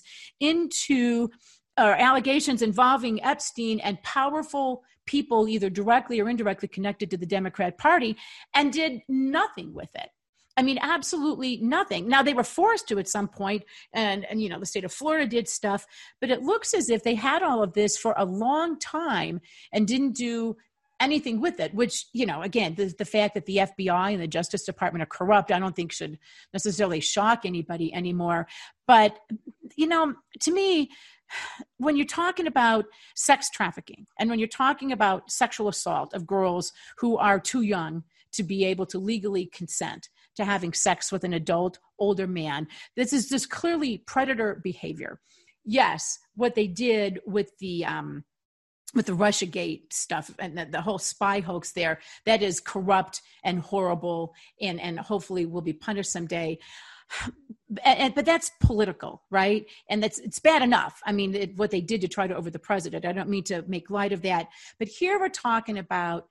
into or allegations involving Epstein and powerful people, either directly or indirectly connected to the Democrat Party, and did nothing with it. I mean, absolutely nothing. Now, they were forced to at some point, and, and, you know, the state of Florida did stuff, but it looks as if they had all of this for a long time and didn't do anything with it, which, you know, again, the, the fact that the F B I and the Justice Department are corrupt, I don't think should necessarily shock anybody anymore. But, you know, to me, when you're talking about sex trafficking and when you're talking about sexual assault of girls who are too young to be able to legally consent to having sex with an adult, older man, this is just clearly predator behavior. Yes, what they did with the um, with the Russiagate stuff and the, the whole spy hoax there, that is corrupt and horrible, and, and hopefully will be punished someday. And, but that's political, right? And that's it's bad enough. I mean, it, what they did to try to over the president. I don't mean to make light of that. But here we're talking about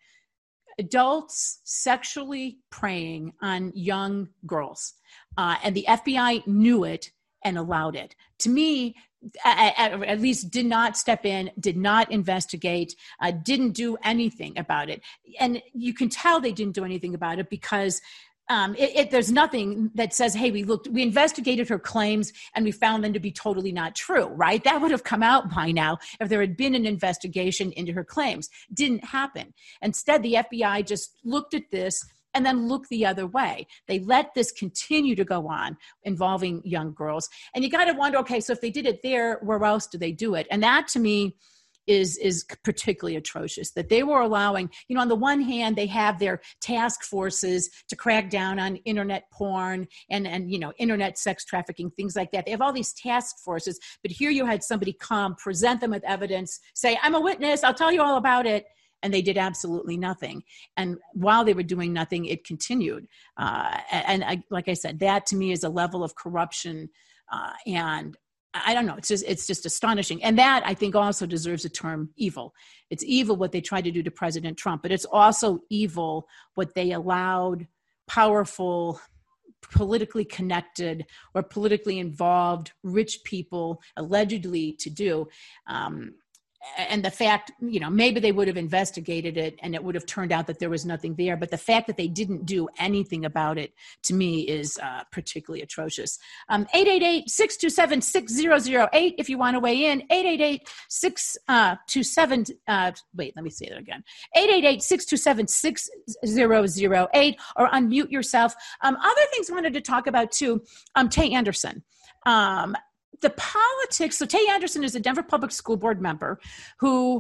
adults sexually preying on young girls. Uh, and the F B I knew it and allowed it. To me, at, at least did not step in, did not investigate, uh, didn't do anything about it. And you can tell they didn't do anything about it because um, it, it, there's nothing that says, hey, we looked, we investigated her claims and we found them to be totally not true, right? That would have come out by now if there had been an investigation into her claims. Didn't happen. Instead, the F B I just looked at this and then look the other way. They let this continue to go on involving young girls. And you got to wonder, okay, so if they did it there, where else do they do it? And that to me is, is particularly atrocious, that they were allowing, you know, on the one hand, they have their task forces to crack down on internet porn and, and, you know, internet sex trafficking, things like that. They have all these task forces, but here you had somebody come, present them with evidence, say, I'm a witness, I'll tell you all about it. And they did absolutely nothing. And while they were doing nothing, it continued. Uh, and I, like I said, that to me is a level of corruption. Uh, and I don't know, it's just, it's just astonishing. And that I think also deserves the term evil. It's evil what they tried to do to President Trump, but it's also evil what they allowed powerful, politically connected or politically involved rich people allegedly to do. Um, And the fact, you know, maybe they would have investigated it and it would have turned out that there was nothing there. But the fact that they didn't do anything about it, to me, is uh, particularly atrocious. Um, eight eight eight, six two seven, six zero zero eight if you want to weigh in. eight eight eight, six two seven, uh, wait, let me say that again. eight eight eight, six two seven, six zero zero eight or unmute yourself. Um, other things I wanted to talk about, too, um, Tay Anderson. Um The politics, so Tay Anderson is a Denver Public School Board member who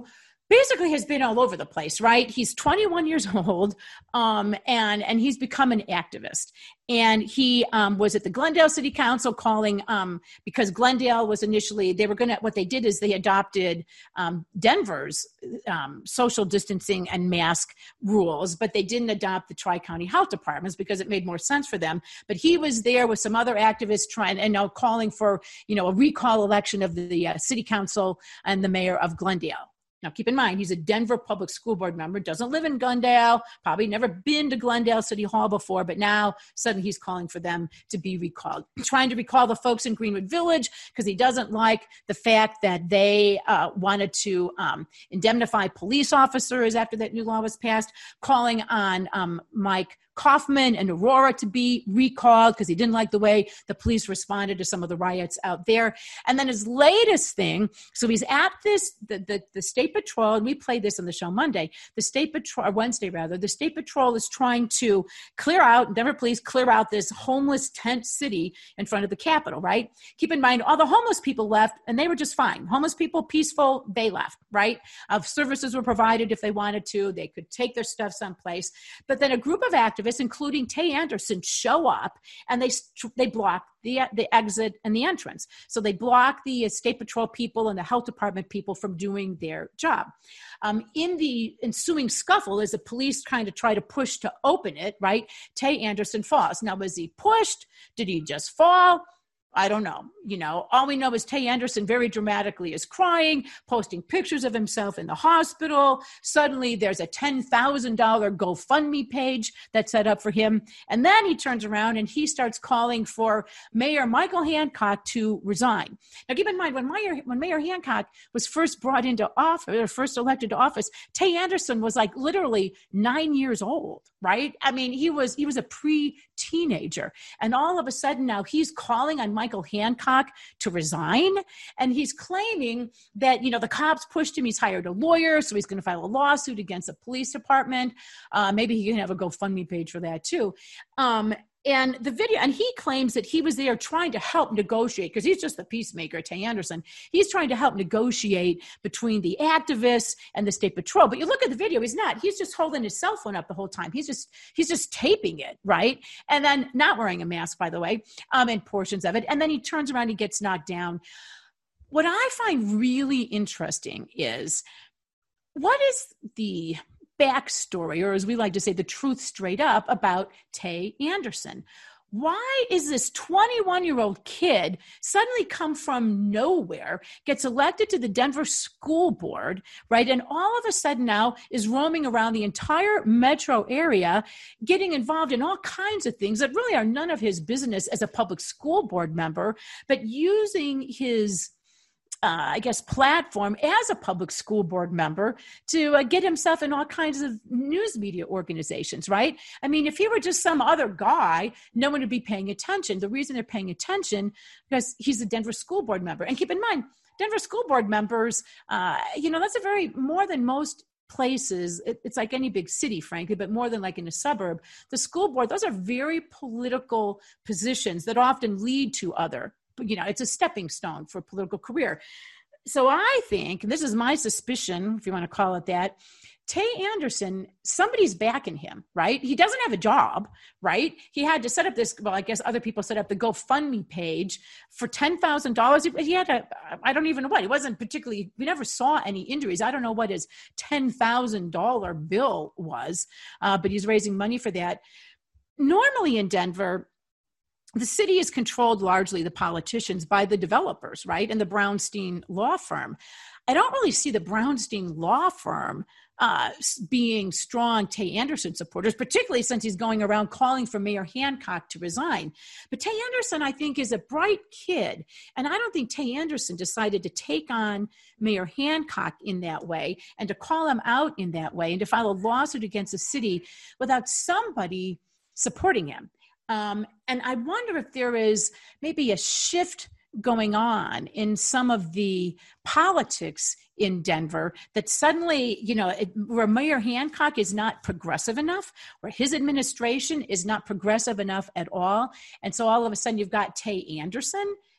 basically has been all over the place, right? He's twenty-one years old, um, and and he's become an activist. And he um, was at the Glendale City Council calling um, because Glendale was initially, they were going to, what they did is they adopted um, Denver's um, social distancing and mask rules, but they didn't adopt the Tri-County Health Departments because it made more sense for them. But he was there with some other activists trying, and now calling for, you know, a recall election of the, the uh, City Council and the mayor of Glendale. Now, keep in mind, he's a Denver Public School Board member, doesn't live in Glendale, probably never been to Glendale City Hall before, but now suddenly he's calling for them to be recalled. He's trying to recall the folks in Greenwood Village because he doesn't like the fact that they uh, wanted to um, indemnify police officers after that new law was passed, calling on um, Mike Kaufman and Aurora to be recalled because he didn't like the way the police responded to some of the riots out there. And then his latest thing, so he's at this, the, the, the State Patrol, and we played this on the show Monday, the State Patrol, or Wednesday rather, the State Patrol is trying to clear out, Denver police clear out this homeless tent city in front of the Capitol, right? Keep in mind, all the homeless people left and they were just fine. Homeless people, peaceful, they left, right? Uh, services were provided if they wanted to. They could take their stuff someplace. But then a group of activists, including Tay Anderson, show up and they they block the the exit and the entrance. So they block the State Patrol people and the Health Department people from doing their job. Um, in the ensuing scuffle, as the police kind of try to push to open it, right, Tay Anderson falls. Now, was he pushed? Did he just fall? I don't know. You know, all we know is Tay Anderson very dramatically is crying, posting pictures of himself in the hospital. Suddenly there's a ten thousand dollars GoFundMe page that's set up for him. And then he turns around and he starts calling for Mayor Michael Hancock to resign. Now, keep in mind, when Mayor, when Mayor Hancock was first brought into office, or first elected to office, Tay Anderson was like literally nine years old, right? I mean, he was, he was a pre-teenager. And all of a sudden now he's calling on Michael Hancock to resign. And he's claiming that, you know, the cops pushed him. He's hired a lawyer, so he's going to file a lawsuit against the police department. Uh, maybe he can have a GoFundMe page for that too. Um, And the video, and he claims that he was there trying to help negotiate, because he's just the peacemaker, Tay Anderson. He's trying to help negotiate between the activists and the State Patrol. But you look at the video, he's not. He's just holding his cell phone up the whole time. He's just he's just taping it, right? And then not wearing a mask, by the way, um, in portions of it. And then he turns around, he gets knocked down. What I find really interesting is, what is the backstory, or as we like to say, the truth straight up about Tay Anderson? Why is this twenty-one-year-old kid suddenly come from nowhere, gets elected to the Denver School Board, right, and all of a sudden now is roaming around the entire metro area, getting involved in all kinds of things that really are none of his business as a public school board member, but using his Uh, I guess, platform as a public school board member to uh, get himself in all kinds of news media organizations, right? I mean, if he were just some other guy, no one would be paying attention. The reason they're paying attention because he's a Denver school board member. And keep in mind, Denver school board members, uh, you know, that's a very, more than most places, it, it's like any big city, frankly, but more than like in a suburb, the school board, those are very political positions that often lead to other, you know, it's a stepping stone for a political career. So I think, and this is my suspicion, if you want to call it that, Tay Anderson, somebody's backing him, right? He doesn't have a job, right? He had to set up this, well, I guess other people set up the GoFundMe page for ten thousand dollars. He had a, I don't even know what, he wasn't particularly, we never saw any injuries. I don't know what his ten thousand dollars bill was, uh, but he's raising money for that. Normally in Denver, the city is controlled largely, the politicians, by the developers, right? And the Brownstein law firm. I don't really see the Brownstein law firm uh, being strong Tay Anderson supporters, particularly since he's going around calling for Mayor Hancock to resign. But Tay Anderson, I think, is a bright kid. And I don't think Tay Anderson decided to take on Mayor Hancock in that way and to call him out in that way and to file a lawsuit against the city without somebody supporting him. Um, and I wonder if there is maybe a shift going on in some of the politics in Denver that suddenly, you know, it, where Mayor Hancock is not progressive enough, where his administration is not progressive enough at all. And so all of a sudden you've got Tay Anderson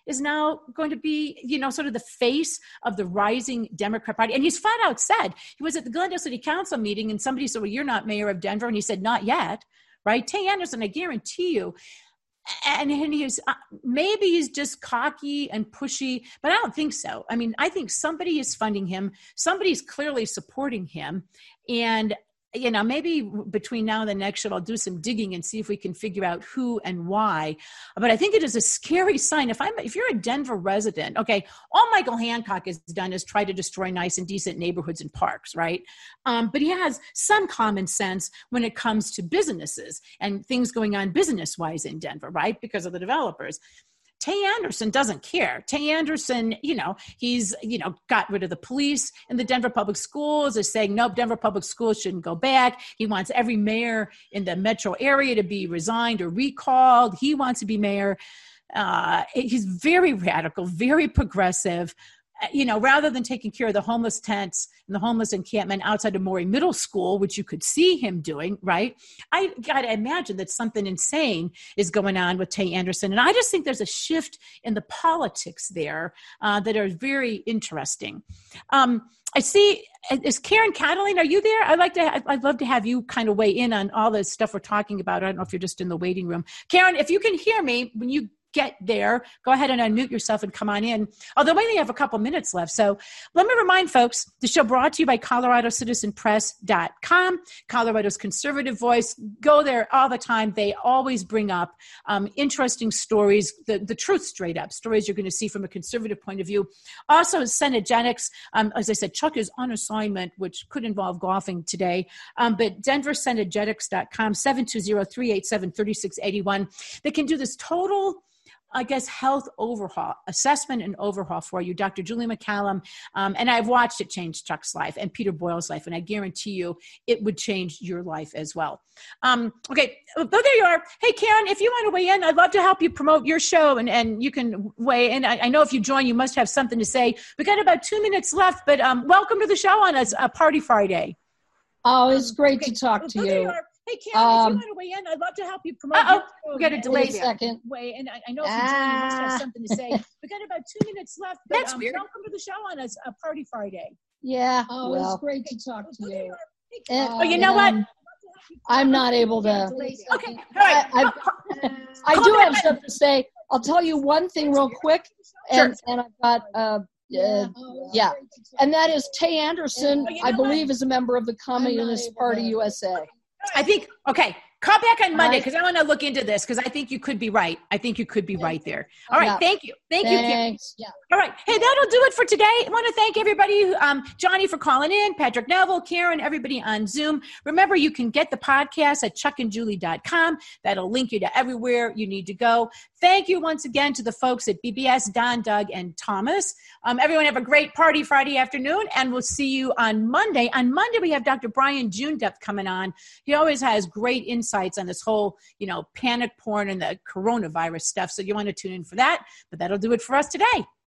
is now going to be, you know, sort of the face of the rising Democrat Party. And he's flat out said, he was at the Glendale City Council meeting and somebody said, well, you're not mayor of Denver. And he said, not yet, right? Tay Anderson, I guarantee you. And, and he's, uh, maybe he's just cocky and pushy, but I don't think so. I mean, I think somebody is funding him. Somebody's clearly supporting him. And you know, maybe between now and the next show, I'll do some digging and see if we can figure out who and why. But I think it is a scary sign. If I'm, if you're a Denver resident, okay, all Michael Hancock has done is try to destroy nice and decent neighborhoods and parks, right? Um, but he has some common sense when it comes to businesses and things going on business-wise in Denver, right? Because of the developers. Tay Anderson doesn't care. Tay Anderson, you know, he's, you know, got rid of the police in the Denver Public Schools, is saying, nope, Denver Public Schools shouldn't go back. He wants every mayor in the metro area to be resigned or recalled. He wants to be mayor. Uh, he's very radical, very progressive. You know, rather than taking care of the homeless tents and the homeless encampment outside of Morey Middle School, which you could see him doing, right? I got to imagine that something insane is going on with Tay Anderson. And I just think there's a shift in the politics there uh, that are very interesting. Um, I see, is Karen Cataline, are you there? I'd like to, I'd love to have you kind of weigh in on all the stuff we're talking about. I don't know if you're just in the waiting room. Karen, if you can hear me, when you get there, go ahead and unmute yourself and come on in. Although we only have a couple minutes left. So let me remind folks, the show brought to you by Colorado Citizen Press dot com, Colorado's conservative voice. Go there all the time. They always bring up um, interesting stories, the, the truth straight up, stories you're going to see from a conservative point of view. Also, Cenegenics, um, as I said, Chuck is on assignment, which could involve golfing today, um, but Denver Cenegenics dot com, seven two zero, three eight seven, three six eight one. They can do this total, I guess, health overhaul, assessment and overhaul for you, Doctor Julie McCallum. Um, and I've watched it change Chuck's life and Peter Boyle's life, and I guarantee you it would change your life as well. Um, okay, oh, there you are. Hey, Karen, if you want to weigh in, I'd love to help you promote your show, and, and you can weigh in. I, I know if you join, you must have something to say. We got about two minutes left, but um, welcome to the show on a, a Party Friday. Oh, it's great okay. to talk to oh, you. you Hey, Karen, um, if you want to weigh in, I'd love to help you promote. Uh-oh, we got a delay wait a second. Way, and I, I know if you join, you must have something to say. We got about two minutes left. But, That's um, weird. Welcome to the show on a, a Party Friday. Yeah, Oh, well, it's great to talk to Okay. you. and, Oh, you know what? um, I'm not able to. Okay, all right. I, I, I do have stuff to say. I'll tell you one thing real quick, and, and I've got, uh, uh, yeah, and that is Tay Anderson, Oh, you know I what? believe, is a member of the Communist Party U S A. I think, okay, call back on Monday Right. because I want to look into this because I think you could be right. I think you could be right there. All right, Yeah. thank you. Thank you, Kim. Thanks. Yeah. All right. Hey, that'll do it for today. I want to thank everybody, um, Johnny for calling in, Patrick Neville, Karen, everybody on Zoom. Remember, you can get the podcast at chuck and julie dot com. That'll link you to everywhere you need to go. Thank you once again to the folks at B B S, Don, Doug, and Thomas. Um, everyone have a great party Friday afternoon, and we'll see you on Monday. On Monday, we have Doctor Brian Junedepth coming on. He always has great insights on this whole, you know, panic porn and the coronavirus stuff. So you want to tune in for that. But that'll do it for us today.